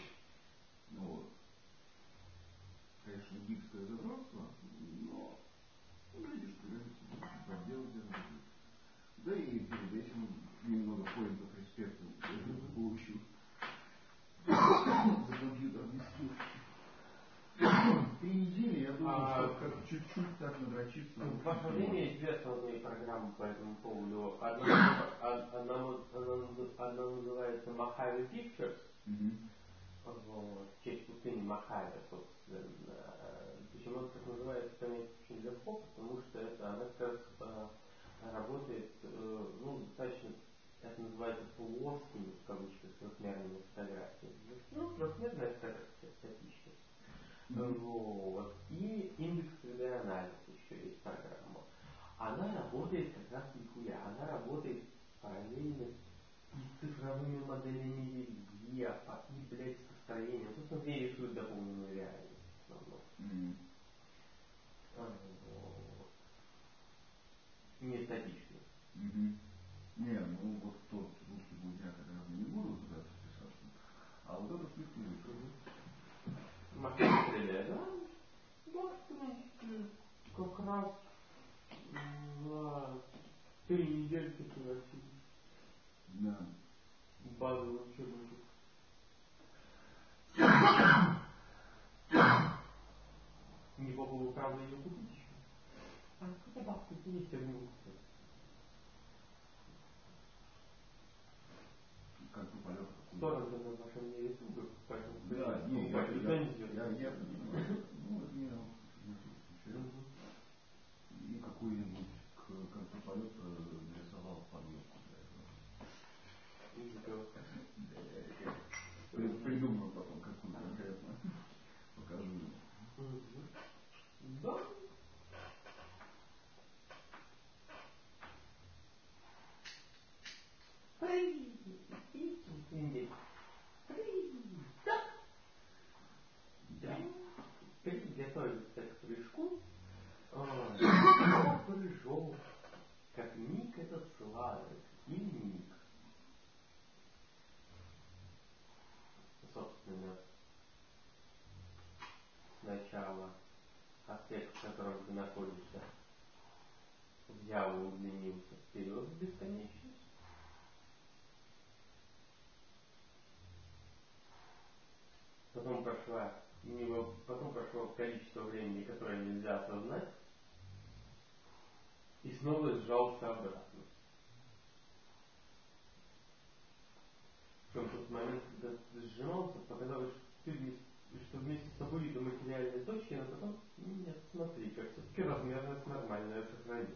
Конечно, гибкое задротство, но, видишь, поддел делать. Да и перед этим немного поинтов респекта получу за компьютерный скилл. чуть-чуть так надрочиться. В ваше время известна вот моя программа по этому поводу. Одна называется Mojave Pictures. Вот, в честь пустыни Мохаве, собственно. Почему это так называется, понять очень легко, потому что это она как раз работает, достаточно, это называется плоскими, в кавычках, трехмерными фотографиями. Ну, трехмерная фотография, статичная. Вот. И индекс 3D-анализ еще есть программа. Она работает как раз нихуя. Она работает параллельно и с цифровыми моделями рельефа, и, блядь, с построением. Собственно, где рисуют дополненную реальность в основном. Вот. Не статично. Не, ну вот тот русский будняк, я не буду туда вписаться. А вот это слегка. Машина 3D, да? Да, в принципе, как раз за 3 недельки превратили. Да. Базовый учебник. Не попробовал, правда, ее купить еще. А какая бабка есть терминку? Как бы полет. Стороны на вашем не ютубе, поэтому да, не, я понимаю. Ну, это не и какую-нибудь как бы полет нарисовал подвеску для этого. Придумал потом какую конкретно. Покажу. Да. Приготовиться к прыжку. Прыжок. Как миг этот сладок. И миг. Собственно, сначала аспект, в котором ты находишься, взял и удлинился вперед в бесконечность. Потом прошло количество времени, которое нельзя осознать, и снова сжался обратно. Причем в тот момент, когда ты сжимался, показалось, что вместе с тобой до материальной точки, но потом, нет, смотри, как все-таки размерность нормальная сохранилась.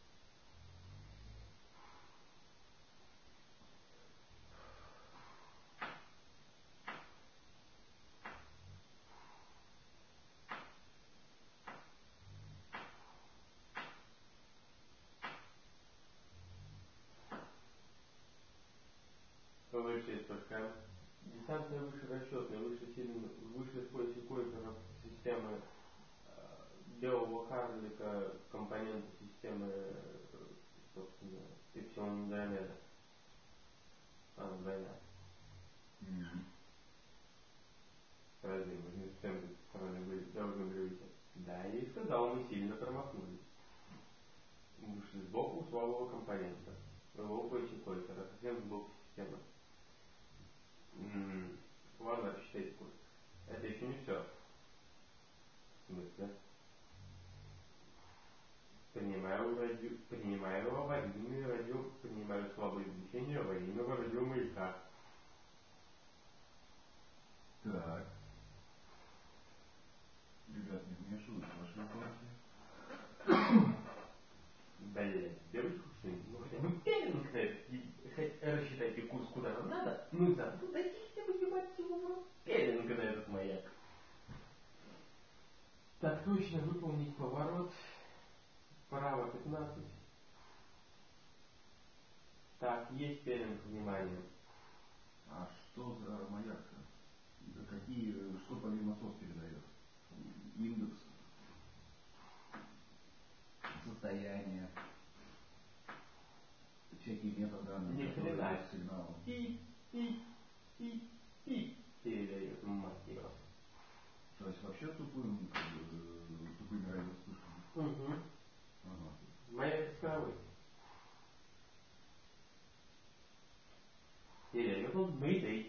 Выше только десантная, выше расчетная, выше пояса Койпера системы белого карлика, компоненты системы, собственно, Эпсилон Андромеда. Двойная. Разве мы не системы должны говорить? Да, я и сказал, мы сильно промахнулись. Вышли сбоку слабого компонента. Белого пояса Койпера, совсем сбоку системы. Ладно, рассчитайте курс. Это еще не все. В смысле? Принимаю аварийный радио, принимаю слабое излучение аварийного радиомаяка. Так. Ребят, не вмешиваются в ваши вопросы. Блять, девочку что-нибудь, ну хотя бы пеленг на это, рассчитайте курс куда нам надо, ну и заодно дайте хотя бы ебать его в рот пеленг на этот маяк. Так точно, выполнить поворот. Право 15. Так, есть пеленг, внимание. А что за маяк-то? Что помимо СОС передает? Индекс, состояние, всякие метаданные, Ни хрена. сигналы. Пип передает, мать его. То есть вообще тупыми радиовспышками? Угу. Ага. Маяк искровой. Передает он Мэйдэй.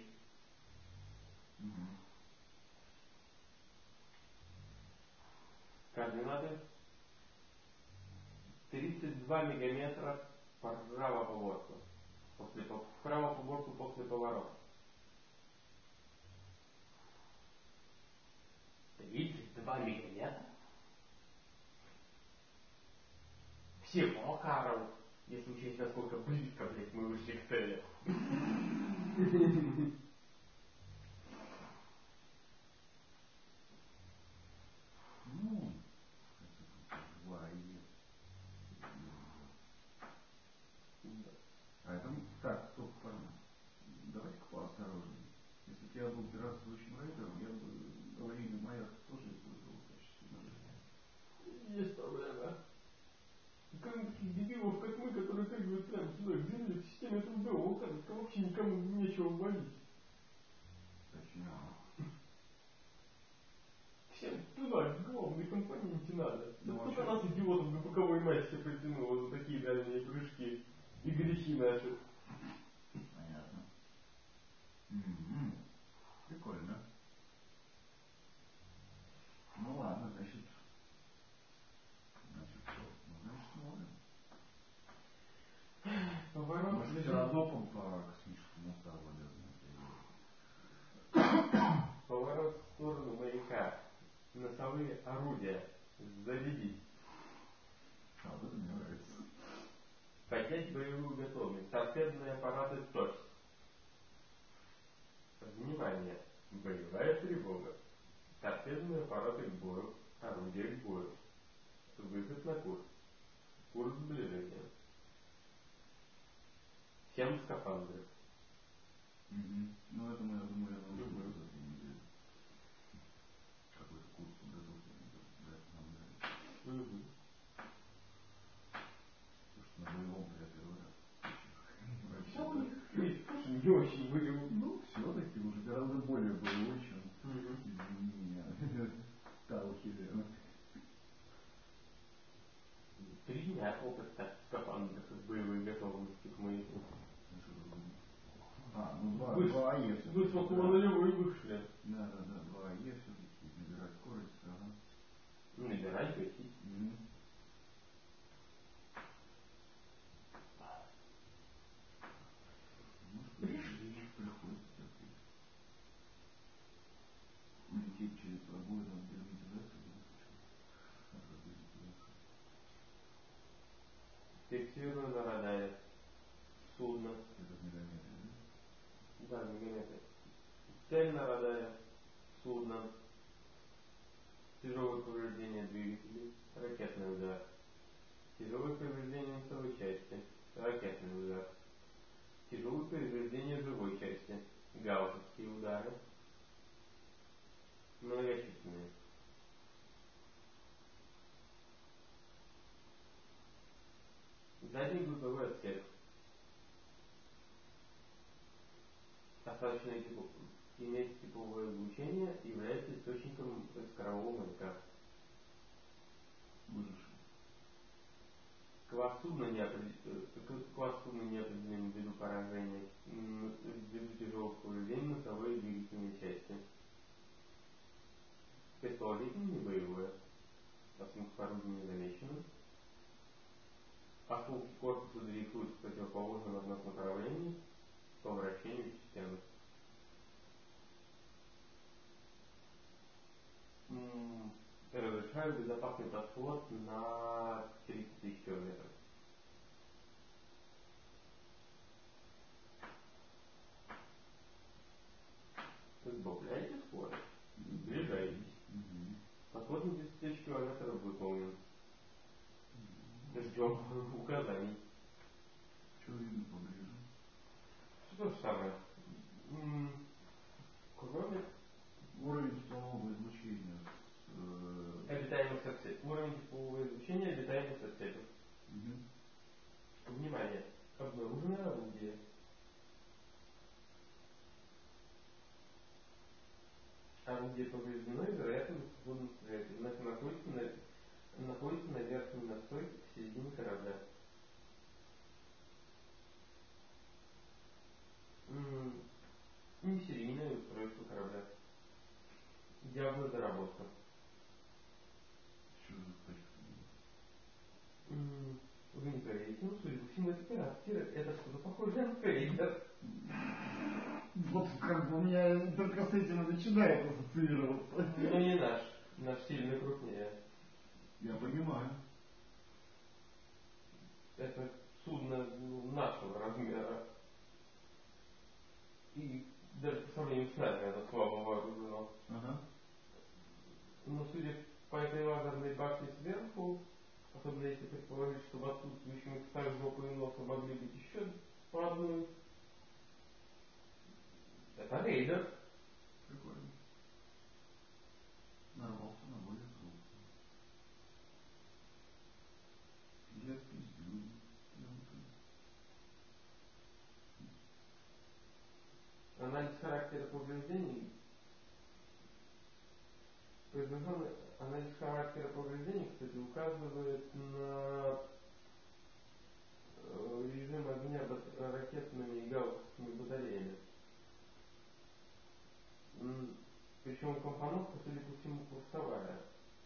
Координаты 32 мегаметра вправо по борту. Вправо по борту после поворота. 32 мегаметра? Всего, Карл, если учесть, насколько близко, блядь, мы вышли к цели. Ну, а это так, стоп, парни. Давайте-ка поосторожнее. Если бы я был пиратствующим рейдером, я бы аварийный маяк тоже использовал в качестве наживки. Есть проблема. Кроме таких дебилов, как мы, которые прыгают прямо сюда, к земле, в системе СМБ, кажется, вообще никому нечего валить. Точнее. Всем туда, к главной компоненте надо. Ну, Только нас, идиотов, на боковой массе притянуло за такие дальние прыжки и грехи наши. Понятно. Прикольно. Ну ладно, значит что? Ну, значит, смотрим. Поворот. Может, все равно по космическому уставу обязаны. Поворот в сторону маяка. Носовые орудия. Зарядить. А вот это мне нравится. Поднять боевую готовность. Торпедные аппараты ТОЧ. Внимание! Боевая тревога. Торпедные аппараты к бою. Орудие к бою. Выход на курс. Курс сближения. Всем скафандры. Ну, это мы, я думаю, я вам уже за 2 недели. Какой-то курс подготовки нам дали. Потому что на боевом я первый раз. Все у них есть, тоже не очень боевой. Ну, все-таки уже гораздо более боевой, чем, извини меня, Талхи. 3 дня опыта скафандров с боевой готовности к маяку. Ну 2 АЕ. Вы с около нулевой вышли. Да, 2 АЕ все-таки, набирать скорость, ага. Набирать, гасить. Пришли. Приходится терпеть. Лететь через пробоину от герметизации, да? От герметизации. Фиксирую на радаре. Судно. Это мегаметр, да? Да, мегаметр. Цель на радаре. Судно. Тяжелое повреждение двигателей. Ракетный удар. Тяжелое повреждение носовой части. Ракетный удар. Тяжелое повреждение живой части. Гаусовские удары. Многочисленные. Задний грузовой отсек. Остаточное тепло. Иметь тепловое излучение является источником искрового маяка. Выживший. Класс судна не определен ввиду поражения, ввиду тяжелых повреждений носовой и двигательной части. Предположительно не боевое. Осколки орудия не замечены. Осколки корпуса дрейфуют в противоположном от нас направлении по вращению системы. Разрешаю безопасный подход на 30 тысяч километров. Сбавляйте скорость. Сближайтесь. Подход на 10 тысяч километров выполнен. Ждем указаний. Что видно поближе? Все то же самое. Кроме Уровень теплового излучения обитаемых отсеков. Уровень теплового излучения обитаемых отсеков. Внимание! Обнаружено орудие. Орудие повреждено и, вероятно, в свободном стрелке. Находится на верхней настройке посередине корабля. Несерийное устройство корабля. Диагноз доработка. Что за точка? Вы не поверите, но судя по всему, это пират. Это что-то похожее на трейдер. Вот как бы у меня только с этим и начинает ассоциироваться. Но не наш. Наш сильно крупнее. Я понимаю. Это судно нашего размера. И даже по сравнению с нами оно слабо вооружено. Ага. Но судя по этой лазерной башне сверху, особенно если предположить, что в отсутствующем экстазе жопы и носа могли быть еще по одной. Это рейдер. Прикольно. Нарвался на более крупный. Я пиздю. Анализ характера повреждений. Произведенный анализ характера повреждений, кстати, указывает на режим огня ракетными и гаусскими батареями. Причем компоновка, судя по всему, курсовая.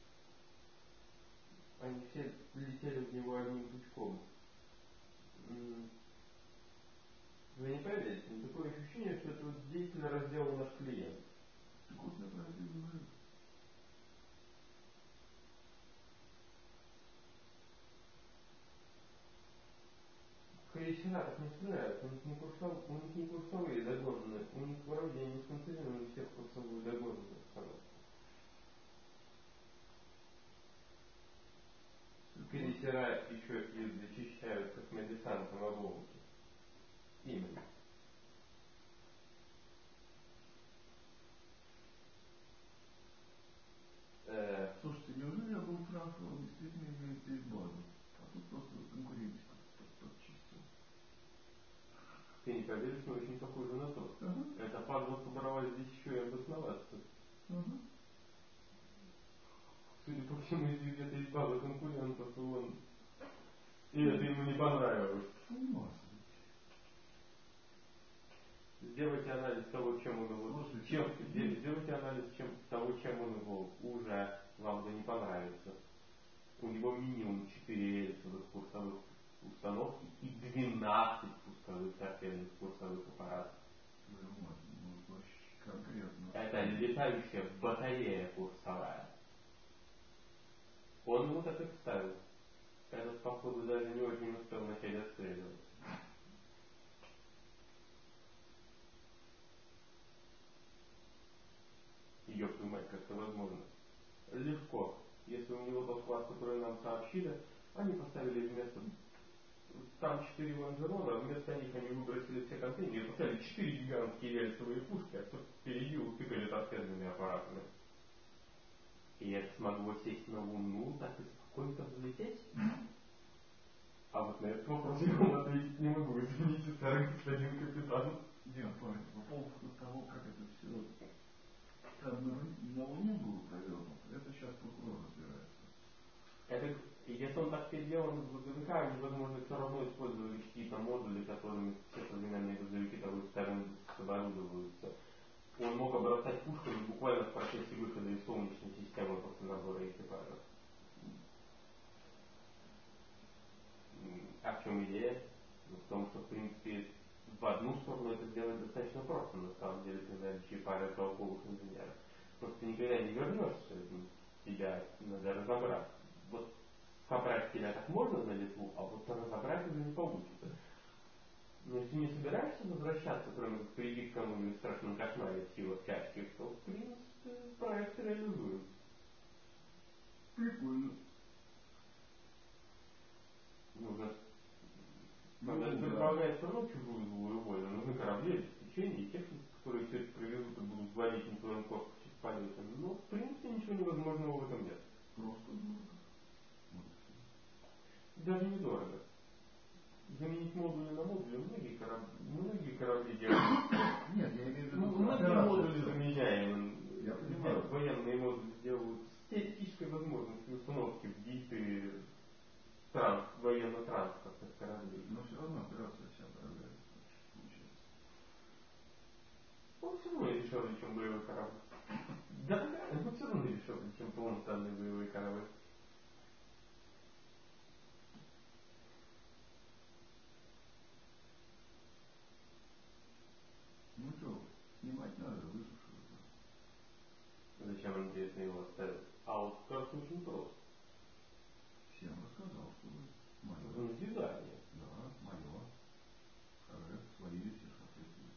Они все летели в него одним пучком. Вы не поверите, но такое ощущение, что это вот действительно разделал наш клиент. Так вот я про это и говорю. Крейсера так не стреляют, у них не курсовые догонные, у них вроде не сконцентрированы все в курсовую догонную установку. Крейсера еще и зачищают космодесантом обломки. Именно. Слушайте, неужели я был прав, что он действительно имеет здесь базу? А тут просто конкурентик подчистил. Ты не поверишь, но очень похоже на то. Эта падла собралась здесь еще и обосноваться. Судя по всему, если где-то есть база конкурентов, то он... И это ему не понравилось. Сделайте анализ того, чем он его... Сделайте анализ того, чем он его уже вам бы не понравится. У него минимум 4 рельсовых курсовых установки и 12 пусковых торпедных курсовых аппаратов. Конкретно. Это летающая батарея курсовая. Он ему так и вставил. Этот, походу, даже не очень успел начать отстреливаться. Ёпту мать, как это возможно? Легко. Если у него тот класс, который нам сообщили, они поставили вместо... Там 4 лонжерода, вместо них они выбросили все контейнеры, поставили 4 гигантские рельсовые пушки, а тут впереди утыкали торпедными аппаратами. И это смогло сесть на Луну, так и спокойно взлететь? А вот на этот вопрос я вам ответить не могу, извините, старый господин капитан. Нет, по поводу того, как это все там на Луне было провернуто, это сейчас прокурор разбирается. Это, если он так переделан в грузовика, они, возможно, все равно использовали какие-то модули, которыми все современные грузовики того стороны оборудовываются. Он мог обрастать пушками буквально в процессе выхода из Солнечной системы после набора экипажа. А в чем идея? В том, что, в принципе, в одну сторону это сделать достаточно просто, на самом деле, при наличии пары толковых инженеров. Просто ты никогда не вернешься, тебя надо разобрать. Вот собрать тебя так можно на лету, а вот разобрать уже не получится. Но если не собираешься возвращаться, кроме как прийти к кому-нибудь страшном кошмаре в силах всяких, то, в принципе, проект реализуем. Прикольно. Нужно предполагает все равно чужую злую волю. Нужны корабли, обеспечения и техники, которые все это привезут и будут вводить на твоем корпусе с полетами. Но, в принципе, ничего невозможного в этом нет. Просто дорого. Даже недорого. Заменить модули на модули многие корабли делают. Нет, я имею в виду... Многие модули заменяем. Я понимаю. Военные модули сделают с теоретической возможностью установки в гиты военно-транспортных кораблей. Но все равно операция вся дорогая, получается. Он все равно дешевле, чем боевой корабль. Дорогая, но все равно дешевле, чем полноценный боевой корабль. ты его оставил. А вот как очень просто. Всем рассказал, что вы мое. В назидание. Да, мое. Коррект, свалили все соответственно.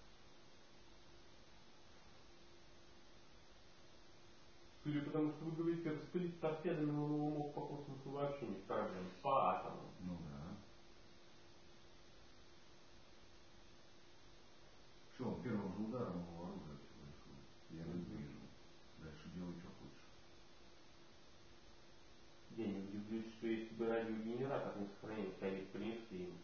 Судя по тому, что вы говорите, распылить торпедами он его мог по космосу вообще не проблем. По атомам. Ну да. Что, первым же ударом его оружия все происходит. Я не вижу. Дальше делай, что хочешь. Я не удивлюсь, что если бы радиогенератор не сохранился, они принесли им.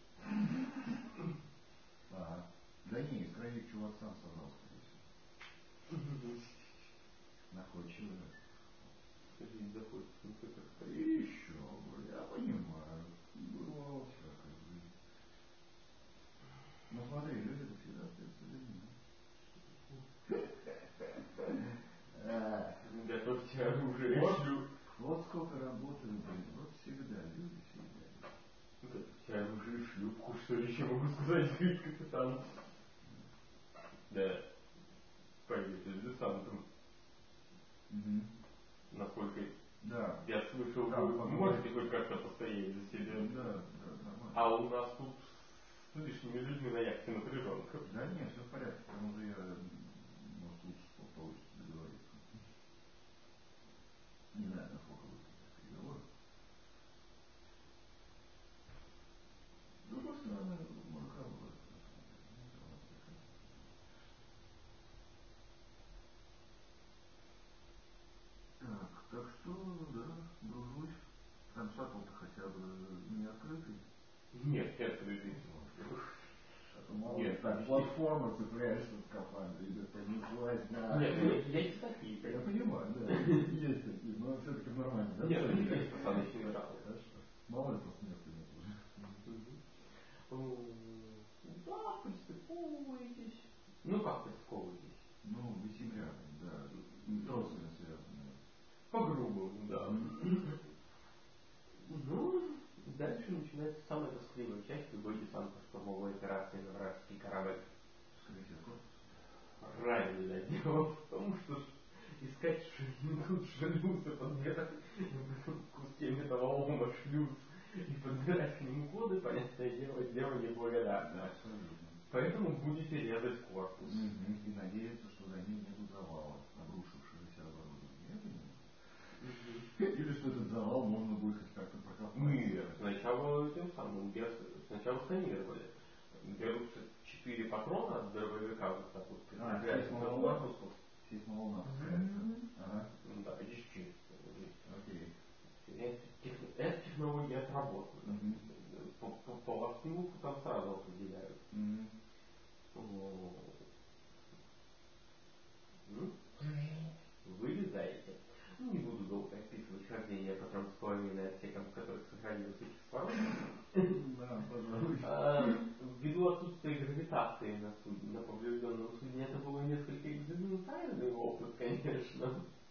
Ага. Да не, из крови чувак сам собрал, скорее всего. Находчивый. Жить захочется, ну как это. Еще бы, я понимаю. Бывало всякое в жизни. Но смотри, люди-то всегда остаются людьми. Готовьте оружие, я шлю. Вот сколько работаю, блин, вот всегда люди всегда. Готовьте оружие и шлюпку, что ли, еще могу сказать, говорит капитан. Да. Пойдете с десантом. Насколько Да. я слышал, Да, вы можете хоть как-то постоять за себя. Да, нормально. А у нас тут с лишними людьми на яхте напряженка. Да нет, все в порядке, к тому же я, может, лучше получится договориться. Не знаю, насколько вы переговоры. С другой стороны, мурака бывает. Так что, да, дружусь. Там шаттл-то хотя бы не открытый. Нет, не открытый. Мало Нет, так платформа цепляешься в скафандре, идет понеслась, да. Нет, есть такие. Я понимаю, да, есть такие, но все-таки нормально, да? Нет, мне кажется, пацаны еще не рады. Хорошо. Мало ли просто места нет уже. Да, пристыковываетесь. Ну как пристыковываетесь? Ну, весельями, да, родственно связанные. По-грубому, да. Ну, дальше начинается самая тоскливая часть любой десантно-штурмовой операции на вражеский корабль. Скорее корпус. Правильно, дело в том, что искать шлюзы, подбирать в куске металлолома шлюз и подбирать к нему коды, понятное дело неблагодарное. Абсолютно. Поэтому будете резать корпус. И надеяться, что за ним нету завала, обрушившегося оборудования. Я понимаю. Или что этот завал можно будет хоть как-то прокопать. Нет, сначала тем самым, сначала сканировали. Берутся 4 патрона от дробовика, вот так вот, прикрепляются к корпусу. Сейсмолна вставляется. Ага. Да, естественно. Окей. Эта технология отработана. По ластмуху там сразу определяют. Вылезаете. Ну, не буду долго описывать хождение по транспортным отсекам, в которых сохранился кислород. Да, пожалуй. Ввиду отсутствия гравитации на судне, на поврежденном судне, это было несколько экспериментальный опыт, конечно.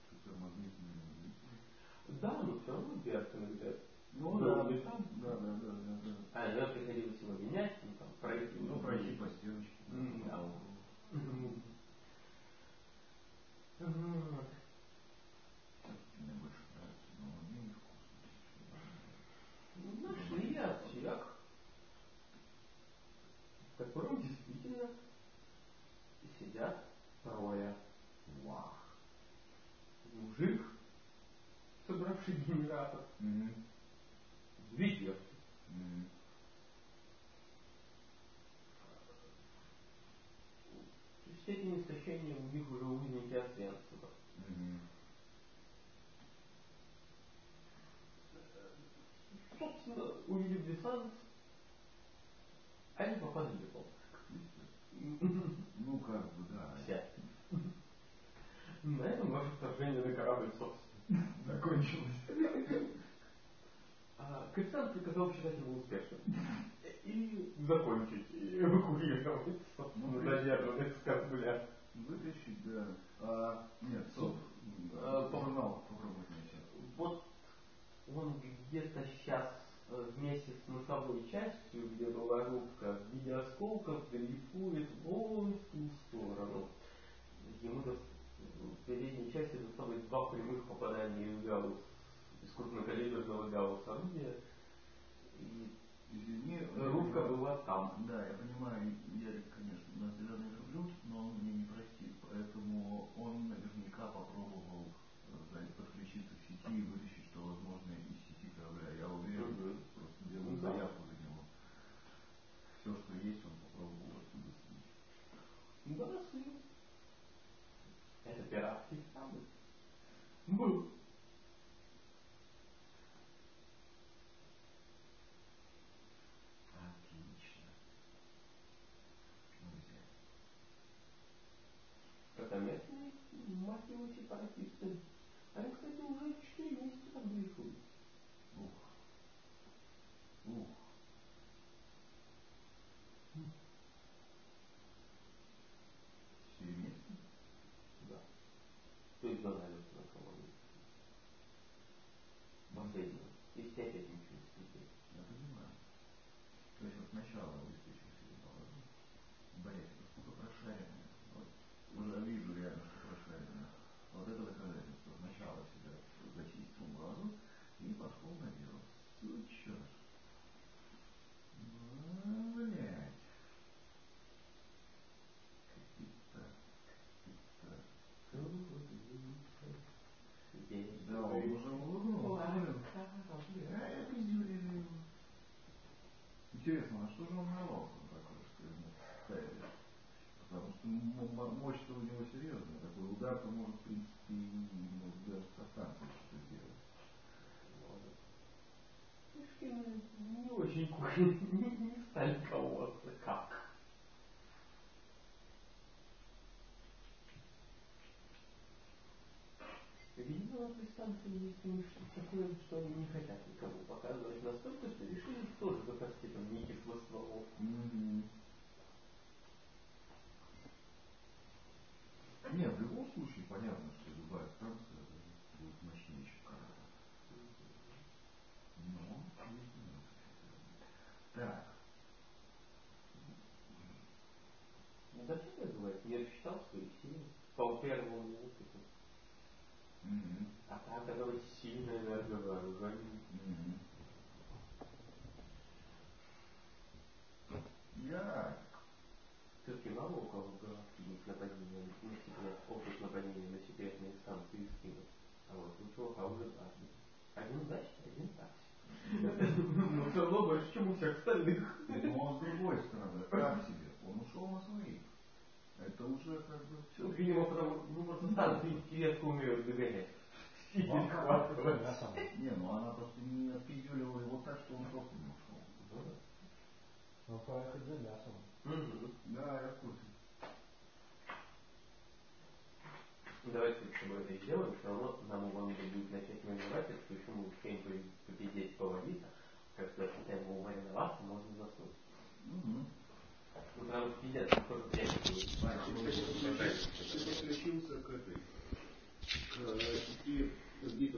Да, но все равно дверцы иногда. Ну да, да. А иногда приходилось его менять, ну там пройти. Ну, пройти по стеночке. Да. Мне больше нравится, но мне невкусно. Нашли отсек, в котором действительно сидят трое. Вау. Мужик, собравший генератор, 2 девки. Степень истощения у них уже узники Освенцима. Собственно, увидев десант, они попали в бетон. Ну, как бы, да. Все. На этом ваше вторжение на корабль, собственно, Закончилось. Капитан приказал считать его успешным. И закончить, и эвакуировать, собственно, задержанных с корабля. Вытащить, да. Нет, стоп. Журнал попробуй начать. Вот он где-то сейчас вместе с носовой частью, где была рубка, в виде осколков дрейфует вон в ту сторону. Ему в передней части досталось 2 попадании в гаусс, из крупнокалиберного гаусс орудия. И Извини, рубка была там. Да, я понимаю, Ярик, конечно, нас зеленый верблюд, но он мне не простит, поэтому он наверняка попробовал подключиться к сети и вытащить, что возможно, из сети корабля. Я уверен, просто делаю заявку за него. Все, что есть, он попробовал оттуда слить. Да, сын. Это пиратский корабль. Был. Отлично. Ну, взяли. Это местные, мать его, сепаратисты. Они, кстати, уже 4 месяца там дрейфуют. Ух. Ух. Все вместе? Да. То есть донали на колонии. Последнего. И все опять ничего не смотрели. Я понимаю. То есть вот сначала выскочил себе положил. Блять, это штука прошаренная. Вот. Уже вижу реально, что прошаренная. Вот это доказательство. Сначала себя зачистил базу и пошел на дело. Суча. Блять. Да, он уже улыбнулся. Я пиздюлили его. Интересно, а что же он нарвался на такое, что ему ставили? Потому что мощь-то у него серьезная. Такой удар-то может, в принципе, и даже со станции что-то сделать. Пушкин не очень не стали колоться. Как? Видимо, при станции есть у них что-то такое, что они не хотят никому показывать настолько, что решили тоже запасти там неких стволов. Нет, в любом случае понятно, что любая станция будет мощнее, чем корабль. Но, так. Ну зачем это бывает? Не рассчитал свои силы по первому опыту. А та оказалась сильное энерговооружение. Я. Все-таки мало у кого в галактике будет нападение на секрет, опыт нападения на секретные станции скинуть. А вот у чувака уже каждый. Один значит, один такси. Но все равно больше, чем у всех остальных. Но с другой стороны, так себе, он ушел на своих. Это уже как бы все. Видимо, потому что станции редко умеют догонять. И перехватывать. Не, ну она просто не отпиздюлила его так, что он просто не ушел. Он поехать за мясом. Да, я в курсе. Давайте с тобой это и сделаем, все равно нам его надо будет начать мариновать, что еще мы успеем попиздеть, повалиться, как сказать, хотя бы мариноваться, можно заснуть. Ну, потому что пиздец, сколько времени будет. Ты подключился к этой